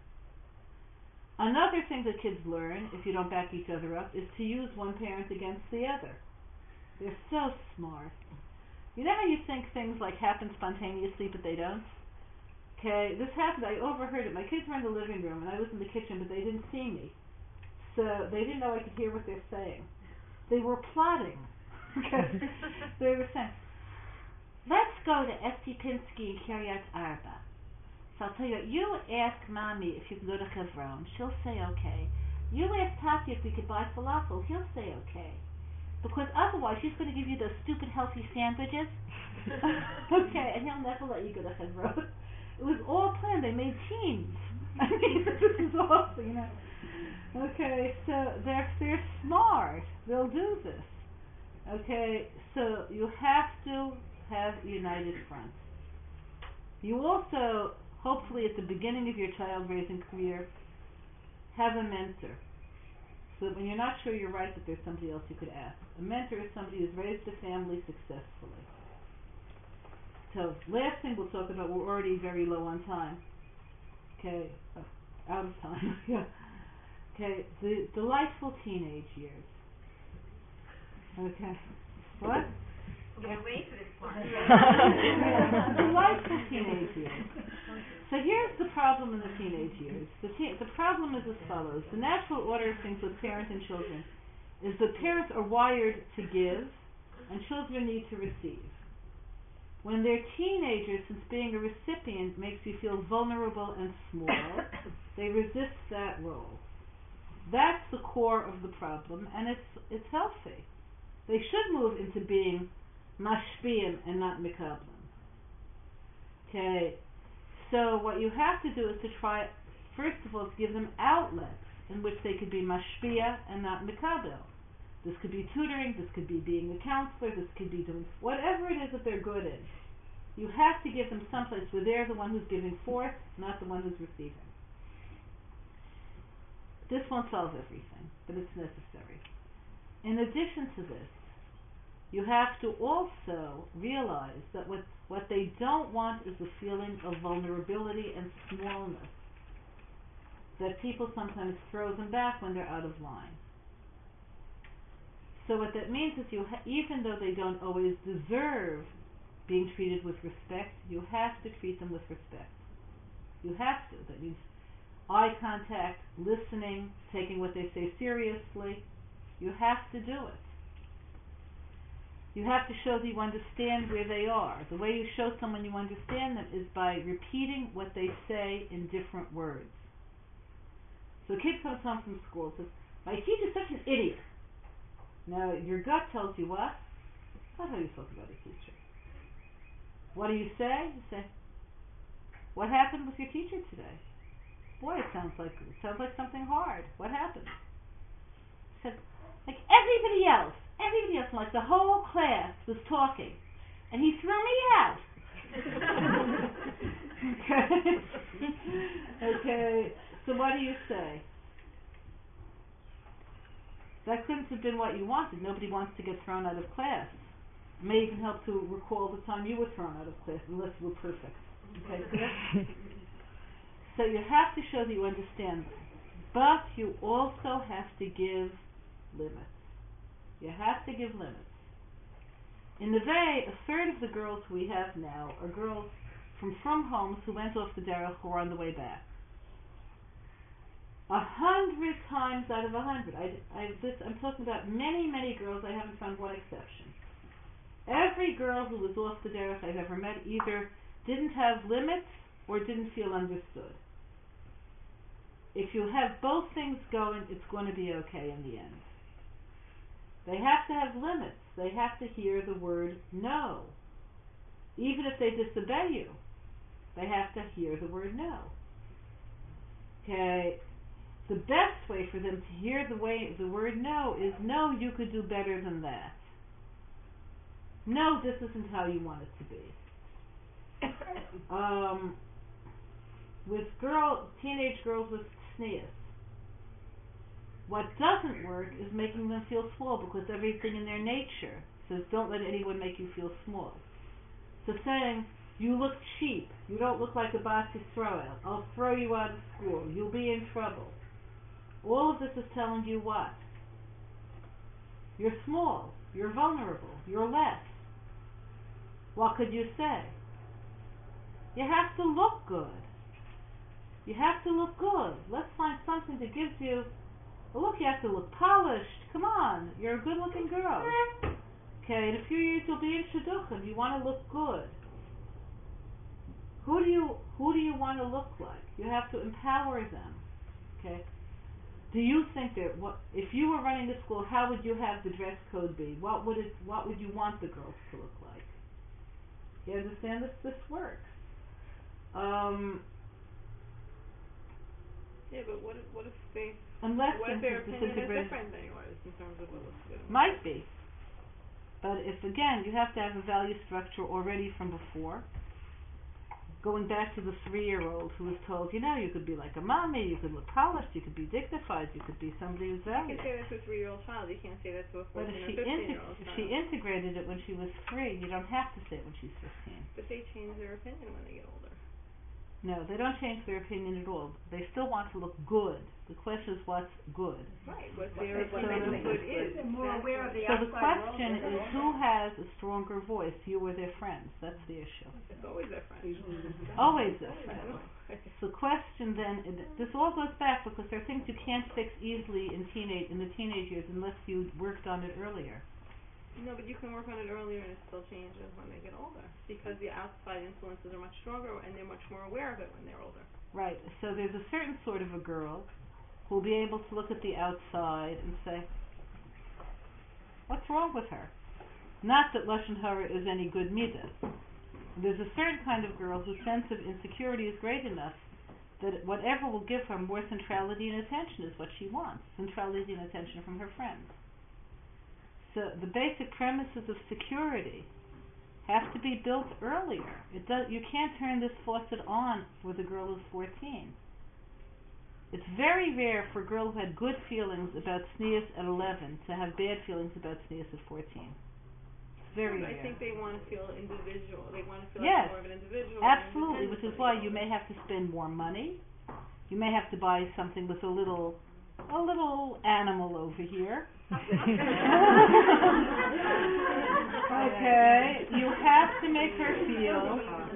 Another thing that kids learn, if you don't back each other up, is to use one parent against the other. They're so smart. You know how you think things happen spontaneously, but they don't? Okay, this happened, I overheard it. My kids were in the living room, and I was in the kitchen, but they didn't see me. So they didn't know I could hear what they're saying. They were plotting. Okay? They were saying, "Let's go to Esti Pinsky and Kiryat Arba. So I'll tell you what, you ask Mommy if you can go to Hebron. She'll say okay. You ask Tati if we could buy falafel. He'll say okay. Because otherwise she's going to give you those stupid healthy sandwiches." Okay, and he'll never let you go to Hebron. It was all planned. They made teams. I mean, this is awesome, you know. Okay, so they're smart. They'll do this. Okay, so you have to have a united front. You also, hopefully at the beginning of your child raising career, have a mentor. So that when you're not sure you're right, that there's somebody else you could ask. A mentor is somebody who's raised a family successfully. So, last thing we'll talk about, we're already very low on time. Okay, out of time. Yeah. Okay, the delightful teenage years. Okay, what? We're waiting for this part. Delightful teenage years. So here's the problem in the teenage years. The problem is as follows. The natural order of things with parents and children is that parents are wired to give and children need to receive. When they're teenagers, since being a recipient makes you feel vulnerable and small, they resist that role. That's the core of the problem, and it's healthy. They should move into being mashpiyim and not mikablim. Okay, so what you have to do is to try, first of all, to give them outlets in which they could be mashpia and not mikabel. This could be tutoring, this could be being a counselor, this could be doing whatever it is that they're good in. You have to give them someplace where they're the one who's giving forth, not the one who's receiving. This won't solve everything, but it's necessary. In addition to this, you have to also realize that what they don't want is a feeling of vulnerability and smallness, that people sometimes throw them back when they're out of line. So what that means is even though they don't always deserve being treated with respect, you have to treat them with respect. You have to. That means eye contact, listening, taking what they say seriously. You have to do it. You have to show that you understand where they are. The way you show someone you understand them is by repeating what they say in different words. So a kid comes home from school and says, "My teacher's such an idiot." Now, your gut tells you what? That's not how you talk about a teacher. What do you say? You say, "What happened with your teacher today?" "Boy, it sounds like something hard. What happened?" He said, "Like everybody else, like the whole class was talking, and he threw me out." Okay. Okay. So what do you say? That couldn't have been what you wanted. Nobody wants to get thrown out of class. It may even help to recall the time you were thrown out of class, unless you were perfect. Okay, clear? So you have to show that you understand them. But you also have to give limits. You have to give limits. In Neve, a third of the girls we have now are girls from homes who went off the derech who are on the way back. 100 times out of 100. I'm talking about many girls. I haven't found one exception. Every girl who was off the derech I've ever met either didn't have limits or didn't feel understood. If you have both things going, it's going to be okay in the end. They have to have limits. They have to hear the word no. Even if they disobey you, they have to hear the word no. Okay, the best way for them to hear the word no is, no, you could do better than that. No, this isn't how you want it to be. With teenage girls with tznius, what doesn't work is making them feel small, because everything in their nature says don't let anyone make you feel small. So saying, you look cheap, you don't look like a Bas Yisrael, I'll throw you out of school, you'll be in trouble. All of this is telling you what? You're small, you're vulnerable, you're less. What could you say? You have to look good. You have to look good. Let's find something that gives you, well, look, you have to look polished. Come on, you're a good looking girl. Okay, in a few years you'll be in shidduchim. You want to look good. Who do you want to look like? You have to empower them. Okay. Do you think that if you were running the school, how would you have the dress code be? What would you want the girls to look like? You understand this works. Yeah, but what if they? Unless what if their opinion is disintegrate, different than yours in terms of what looks good? might be, but if again you have to have a value structure already from before. Going back to the 3-year-old who was told, you could be like a mommy, you could look polished, you could be dignified, you could be somebody who's valued. You can say that to a 3-year-old child. You can't say that to a 14 But if or 15-year-old child. if she integrated it when she was 3, you don't have to say it when she's 15. But they change their opinion when they get older. No, they don't change their opinion at all. They still want to look good. The question is what's good. Right, what makes good is. They're more aware of the So outside the question world. is, who has a stronger voice, you or their friends? That's the issue. It's always their friends. Always their friends. So the question then, this all goes back because there are things you can't fix easily in the teenage years unless you worked on it earlier. No, but you can work on it earlier and it still changes when they get older, because the outside influences are much stronger and they're much more aware of it when they're older. Right. So there's a certain sort of a girl who will be able to look at the outside and say, what's wrong with her? Not that Lashon Hara is any good midah. There's a certain kind of girl whose sense of insecurity is great enough that whatever will give her more centrality and attention is what she wants. Centrality and attention from her friends. So the basic premises of security have to be built earlier. You can't turn this faucet on with a girl who's 14. It's very rare for a girl who had good feelings about tznius at 11 to have bad feelings about tznius at 14. It's very rare. I think they want to feel individual. They want to feel Yes, like more of an individual. absolutely, which is why you may have to spend more money. You may have to buy something with a little animal over here. Okay, you have to make her feel.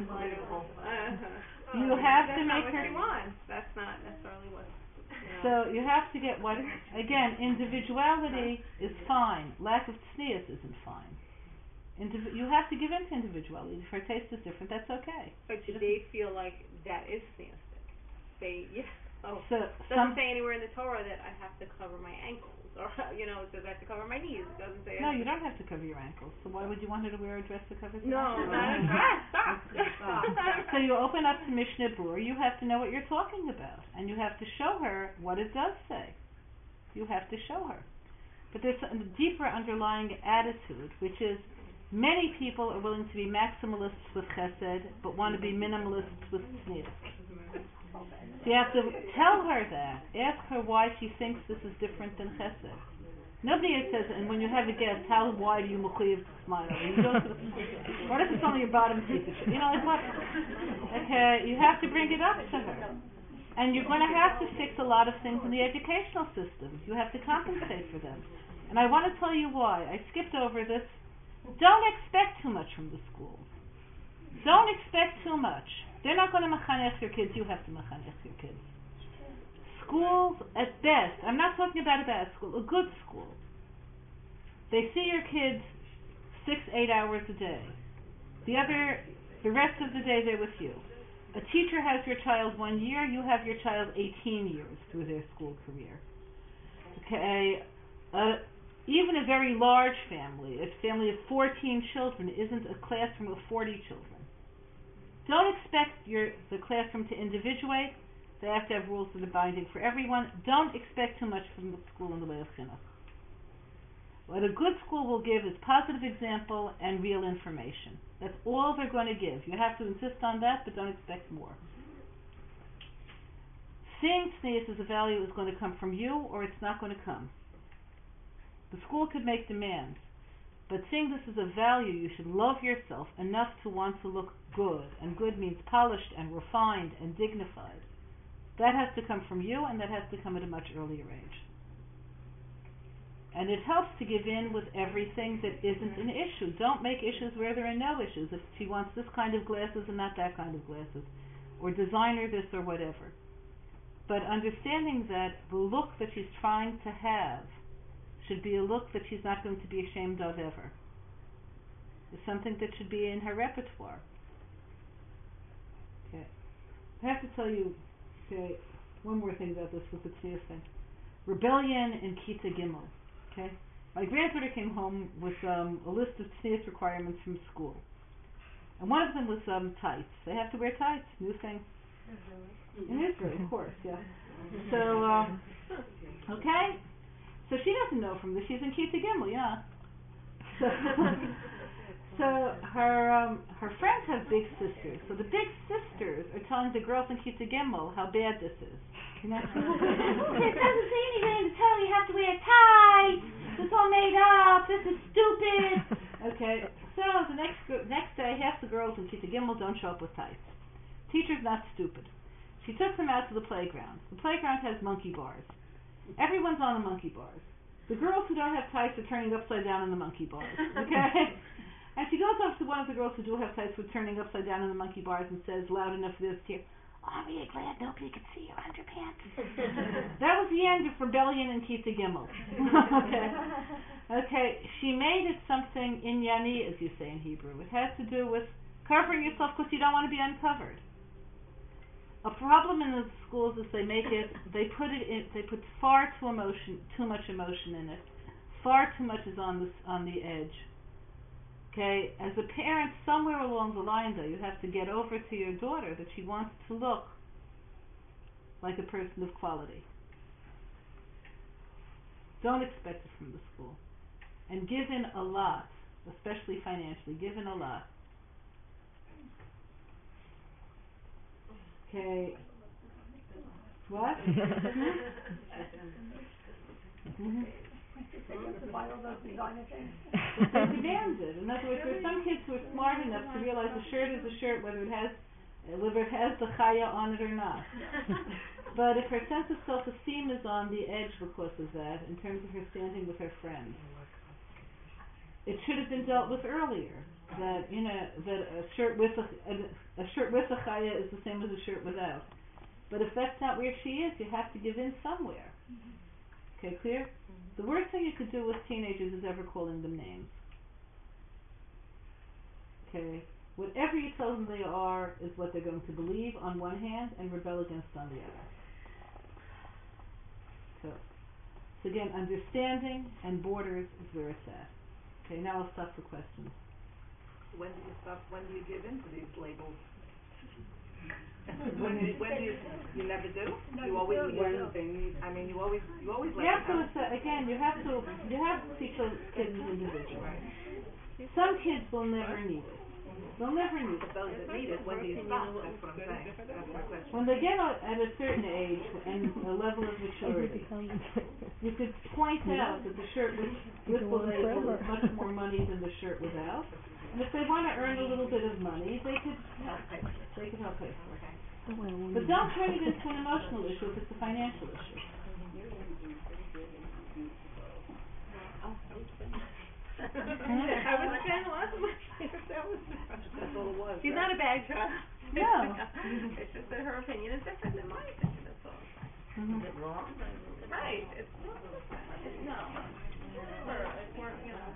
You have to make her. That's not what she wants. That's not necessarily what. So you have to get what, again, individuality is fine. Lack of tznius isn't fine. You have to give in to individuality. If her taste is different, that's okay. But they feel like that is theistic. So doesn't say anywhere in the Torah that I have to cover my ankles, or it says I have to cover my knees. It doesn't say. No, you don't have to cover your ankles. So why would you want her to wear a dress that covers her No, ankles? not a dress. Stop. So you open up to Mishnah Berurah. You have to know what you're talking about, and you have to show her what it does say. You have to show her. But there's a deeper underlying attitude, which is many people are willing to be maximalists with chesed, but want to be minimalists with tznius. So you have to tell her that. Ask her why she thinks this is different than chesed. Nobody says, and when you have a guest, how wide are you mechuyev to smile? What if it's only your bottom teeth? Like what? Okay, you have to bring it up to her. And you're going to have to fix a lot of things in the educational system. You have to compensate for them. And I want to tell you why. I skipped over this. Don't expect too much from the schools. Don't expect too much. They're not going to mechanech your kids. You have to mechanech your kids. schools, at best, I'm not talking about a bad school, a good school, they see your kids 6-8 hours a day. The rest of the day they're with you. A teacher has your child 1 year, you have your child 18 years through their school career. Okay, even a very large family, a family of 14 children, isn't a classroom of 40 children. Don't expect the classroom to individuate. They have to have rules that are binding for everyone. Don't expect too much from the school in the way of chinuch. What a good school will give is positive example and real information. That's all they're going to give. You have to insist on that, but don't expect more. Seeing tznius as a value is going to come from you, or it's not going to come. The school could make demands, but seeing this as a value, you should love yourself enough to want to look good, and good means polished and refined and dignified. That has to come from you, and that has to come at a much earlier age. And it helps to give in with everything that isn't an issue. Don't make issues where there are no issues. If she wants this kind of glasses and not that kind of glasses, or designer this or whatever. But understanding that the look that she's trying to have should be a look that she's not going to be ashamed of ever. It's something that should be in her repertoire. Okay. I have to tell you, okay, one more thing about this with the tznius thing. Rebellion in Kita Gimel. Okay? My granddaughter came home with a list of tznius requirements from school. And one of them was tights. They have to wear tights, new thing. In Israel, of course, yeah. So, okay? So she doesn't know from this. She's in Kita Gimel, yeah. So her friends have big sisters. So the big sisters are telling the girls in Kita Gimel how bad this is. You know? It doesn't say anything to tell you have to wear ties. It's all made up. This is stupid. Okay. So the next day, half the girls in Kita Gimel don't show up with tights. Teacher's not stupid. She took them out to the playground. The playground has monkey bars. Everyone's on the monkey bars. The girls who don't have tights are turning upside down on the monkey bars. Okay? And she goes up to one of the girls who do have tights who are turning upside down on the monkey bars and says loud enough for this to hear, "Oh, I'm really glad nobody could see your underpants." That was the end of rebellion in Kita Gimel. Okay. Okay, she made it something inyani, as you say in Hebrew. It has to do with covering yourself because you don't want to be uncovered. A problem in the schools is they put far too much emotion in it. Far too much is on the edge. Okay, as a parent, somewhere along the line, though, you have to get over to your daughter that she wants to look like a person of quality. Don't expect it from the school. And give in a lot, especially financially. Give in a lot. Okay. What? To buy all those designer things. They demand it. In other words, there are some kids who are smart enough to realize a shirt is a shirt, whether it has the chaya on it or not. But if her sense of self-esteem is on the edge because of that, in terms of her standing with her friends, it should have been dealt with earlier. That that a shirt with a chaya is the same as a shirt without. But if that's not where she is, you have to give in somewhere. Okay, clear? The worst thing you could do with teenagers is ever calling them names. Okay? Whatever you tell them they are is what they're going to believe on one hand and rebel against on the other. So again, understanding and borders is where it's at. Okay, now I'll stop for questions. When do you stop? When do you give in to these labels? When you never do? No, you always when they need. I mean, you always You like have to again. You have to see those kids as individuals. Right. Some kids will never need it. They'll never need it. But those that need it, when do you stop? That's what I'm saying. That's my question. When they get at a certain age and a level of maturity, you could point out that the shirt with the label is much more money than the shirt without. And if they want to earn a little bit of money, they could help pay for it. But don't turn it into an emotional issue if it's a financial issue. I was trying to ask That's all it was. She's not a bag child. No. It's just that her opinion is different than my opinion, that's all. Mhm. Is it wrong? Right, it's no. We're, you know.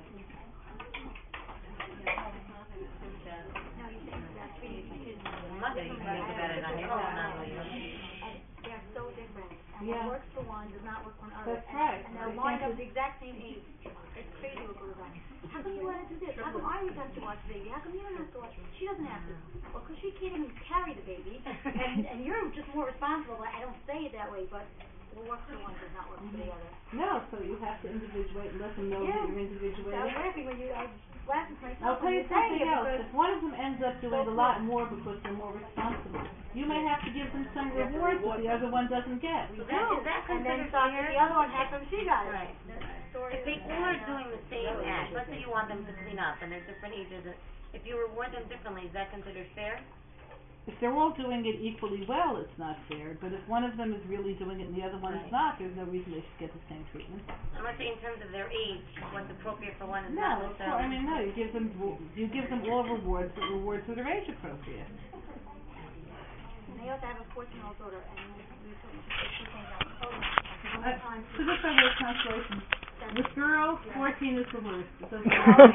No, you think that's treating my kids Mother, you can think about it on your own level, you know. and they're so different. And Yeah. what works for one does not work for another. That's right. And they'll They wind can't up the exact same age. It's crazy what goes on. How come you let her do this? How come I always have to watch the baby? How come you don't have to watch? She doesn't have to. Well, because she can't even carry the baby, and you're just more responsible. I don't say it that way, but what works for one does not work for the other. No, so you have to individuate and let them know Yeah. that you're I was individuating. laughing when you, I was laughing to myself I'll tell when you you were saying something it else. because If one of them ends up doing a lot more because they're more responsible, you may have to give them some rewards that the other one doesn't get. So no, is that and then considered thought fair? that the other one had some she got it. Right. Story If they of- all are doing the same act, let's say you want them to clean up and they're different ages, if you reward them differently, is that considered fair? If they're all doing it equally well, it's not fair, but if one of them is really doing it and the other one is Right. not, there's no reason they should get the same treatment. I'm not saying in terms of their age, what's appropriate for one is not No, of course, necessarily. I mean, no, you give them all rewards, but rewards that are age appropriate. And they also have a 14-year-old daughter, and we were talking about two things out. Oh, So just by way of consolation, this girl, 14 is the worst. It doesn't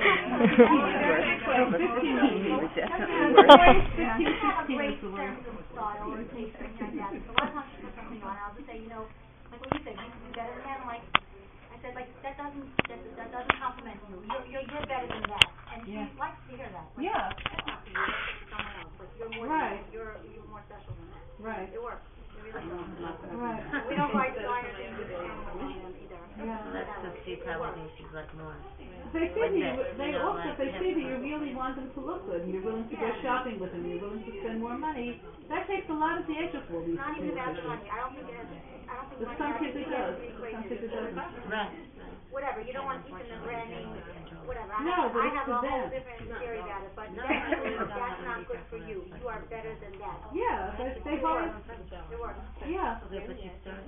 You have a great sense of style or taste or anything like that. So a lot of times she puts something on, I'll just say, you know, like what you said, you can do better than that. I'm like, I said, like that doesn't compliment you. You're better than that, and she Yeah. likes to hear that. Like, Yeah. that's not for you. That's for someone else. Like you're more Right. than that. You're more special than that. Right. It works. It really does. Right. We don't write designers things with them either. Yeah. That's because she probably thinks she's like more. They see that Like they you know, also like they see that hip. you really want them to look good and you're willing to go Yeah. shopping with them, you're willing to spend more money. That takes a lot of the edge off all these Not even things. about the money. I don't think it has. I don't think But money some has kids to it be does, in the some equation. kids it doesn't. Right. Whatever. You don't want to keep them in brand name. Whatever. No, but I it's have for a whole them. different theory about it, but No, definitely no, that's no, not no, good no, for no, you. no, You are better than that. Yeah, they It hard. works. It works. Yeah. So but she started.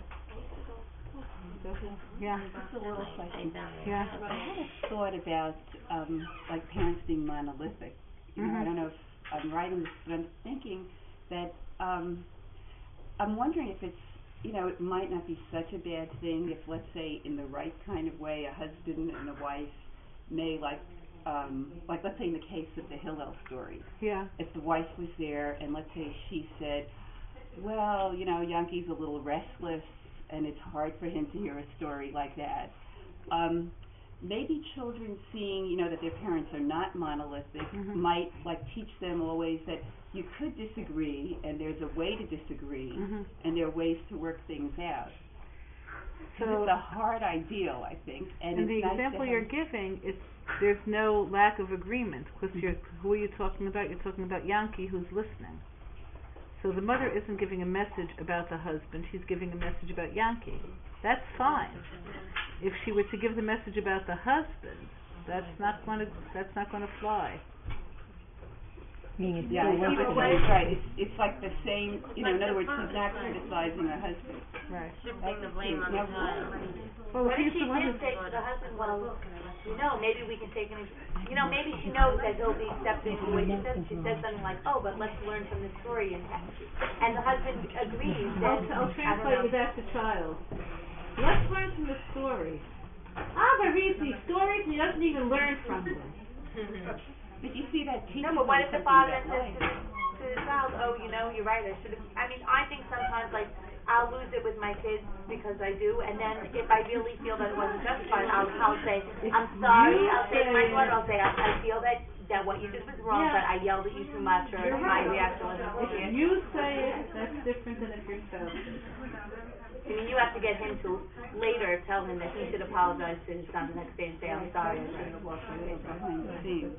Yeah. Just a little question. Yeah. I had a thought about like parents being monolithic. You know, I Mhm. don't know if I'm right in this, but I'm thinking that I'm wondering if it's, you know, it might not be such a bad thing if, let's say, in the right kind of way, a husband and a wife may like let's say in the case of the Hillel story, Yeah. if the wife was there and let's say she said, well, you know, Yankee's a little restless and it's hard for him to hear a story like that. Maybe children seeing, you know, that their parents are not monolithic Mhm. might like teach them always that you could disagree and there's a way to disagree Mhm. and there are ways to work things out. So So it's a hard ideal, I think, and in it's the nice example to you're have, giving, there's no lack of agreement because who are you talking about? You're talking about Yankee who's listening. So the mother isn't giving a message about the husband; she's giving a message about Yankee. That's fine. If she were to give the message about the husband, that's not going to fly. yeah, I see what you're right. It's like the same, you know, in other words, she's not criticizing her husband. Right. Shifting the blame on the child. Well, What if if he's she the one did who's say to the husband, well, you know, maybe we can take an, you know, maybe she knows that he'll be accepting the way she says something like, oh, but let's learn from this story, and the husband agrees that, I'll translate you back to child. Let's learn from the story. Abba reads these stories and he doesn't even learn from them. But you see that teaches no, but what them if the something father about says life. to the child, oh, you know, you're right, I should have, I mean, I think sometimes, like, I'll lose it with my kids because I do, and then if I really feel that it wasn't justified, I'll say, I'm sorry, I'll say to my daughter, I'll say, I feel that what you did was wrong, Yeah. but I yelled at you too much, or You're my right. reaction was If appropriate. you say it, that's different than if your spouse says it. I mean, you have to get him to later tell him that he should apologize to his son the next day and say, I'm sorry, I shouldn't have walked away. Behind the scenes.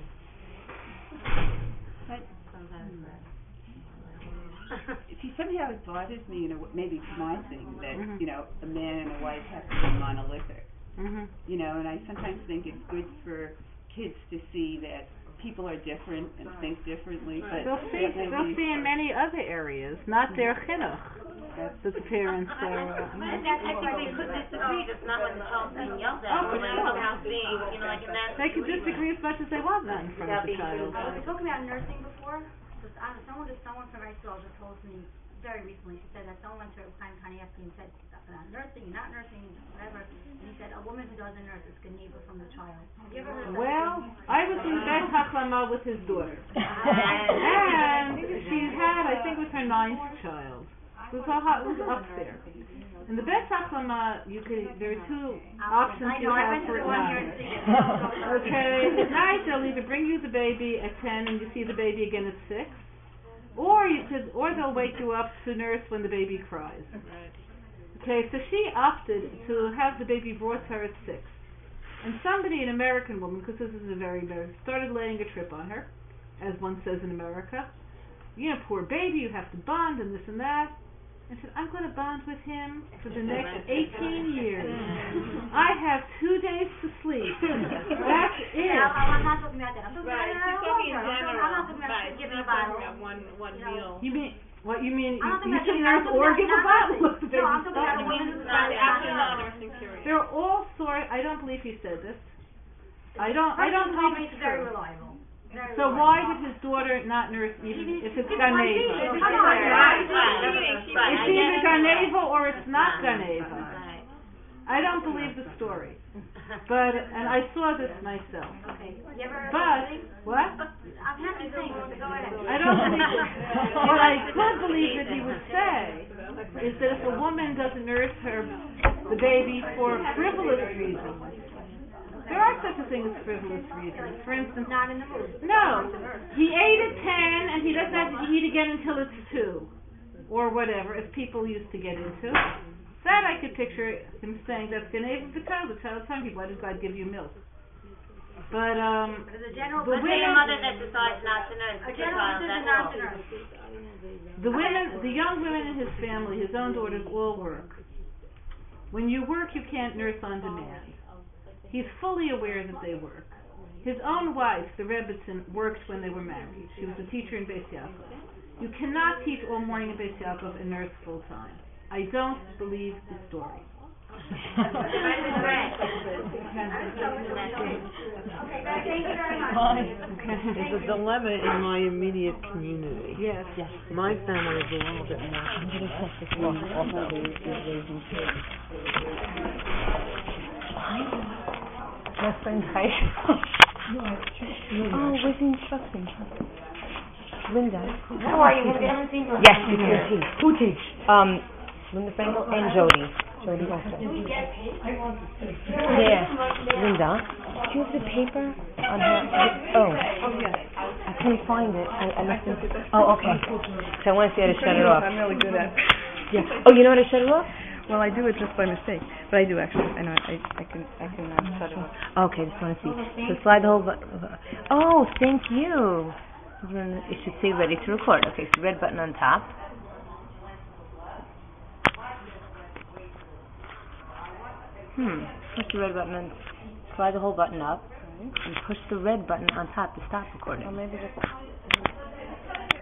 See, somehow it bothers me, you know, maybe it's my thing, that, Mhm. you know, a man and a wife have to be monolithic. Mhm. You know, and I sometimes think it's good for kids to see that people are different and think differently, but They'll see in many other areas, not their chinuch, that the parents are. I think they could disagree, just not when the child's being yelled at, Oh, or for when sure. someone's being, you know, like in that They can situation. disagree as much as they want, not in front of the child. We were talking about nursing before. Someone from high school just told me very recently. She said that someone went to her kind of asking and said, nursing, you're not nursing, whatever. And he said, a woman who doesn't nurse is Geneva from the child. Have you ever heard of that? Well, I was in the Bet Hachlama with his daughter. And she had, I think it was her 9th child. It was up there. In the Bet Hachlama, there are 2 options you have for it now. Okay, at night they'll either bring you the baby at 10 and you see the baby again at 6, or they'll wake you up to nurse when the baby cries. Okay, so she opted to have the baby brought to her at 6. And somebody, an American woman, because this is a very, started laying a trip on her, as one says in America. You know, poor baby, you have to bond and this and that. I said, I'm going to bond with him for the next 18 years. I have 2 days to sleep. That's it. I'm not talking about that. I'm talking Right, about she's talking in I'm general. not talking about Right, she's giving a not talking bottle. about one You know, meal. You mean, what you mean, I'm not you talking can about nurse or give a bottle if the No, I'm baby's talking about starving. a woman who's Right, after not non-nursing period. There are all sorts, I don't believe he said this. I don't believe it's very true. reliable. So why did his daughter not nurse even if it's Ganeva? Come on, It's either Ganeva or it's not Ganeva. Right. I don't believe the story. And I saw this myself. Okay. You ever heard But, of this? what? I'm happy to sing. Go ahead. I don't believe what I could believe that he would say is that if a woman doesn't nurse the baby for frivolous reasons, there are such a thing as frivolous reasons. For instance, Not in the mood. no, he ate at 10 and he doesn't have to eat again until it's 2, or whatever, as people used to get into. That I could picture him saying that's Geneva for the child's hungry. Why does God give you milk? But There's a general the Let's say a women, mother that decides not to nurse a the general child, decision that's not all. to nurse. the young women in his family, his own daughters, all work. When you work, you can't nurse on demand. He's fully aware that they work. His own wife, the Rebbitzin, worked when they were married. She was a teacher in Beis Yaakov. You cannot teach all morning in Beis Yaakov and nurse full time. I don't believe the story. Thank you very much. There's a dilemma in my immediate community. Yes. My family is a little bit more raising kids. My friend Oh, where's the instructions? Linda. How are you? I haven't seen you. Yes, you can. Who teach? Linda Frankel and Jody. Jody also. Yeah. Linda, do you have the paper on her? Oh. I couldn't find it. I must have. Oh, okay. So I want to see how to shut it off. I'm really good at. Yeah. Oh, you know how to shut it off? Well, I do it just by mistake, but I do actually. I know I can shut it off. Okay, just want to see. So slide the whole button. Oh, thank you. It should say ready to record. Okay, so red button on top. Push the red button and slide the whole button up, and push the red button on top to stop recording. Well, maybe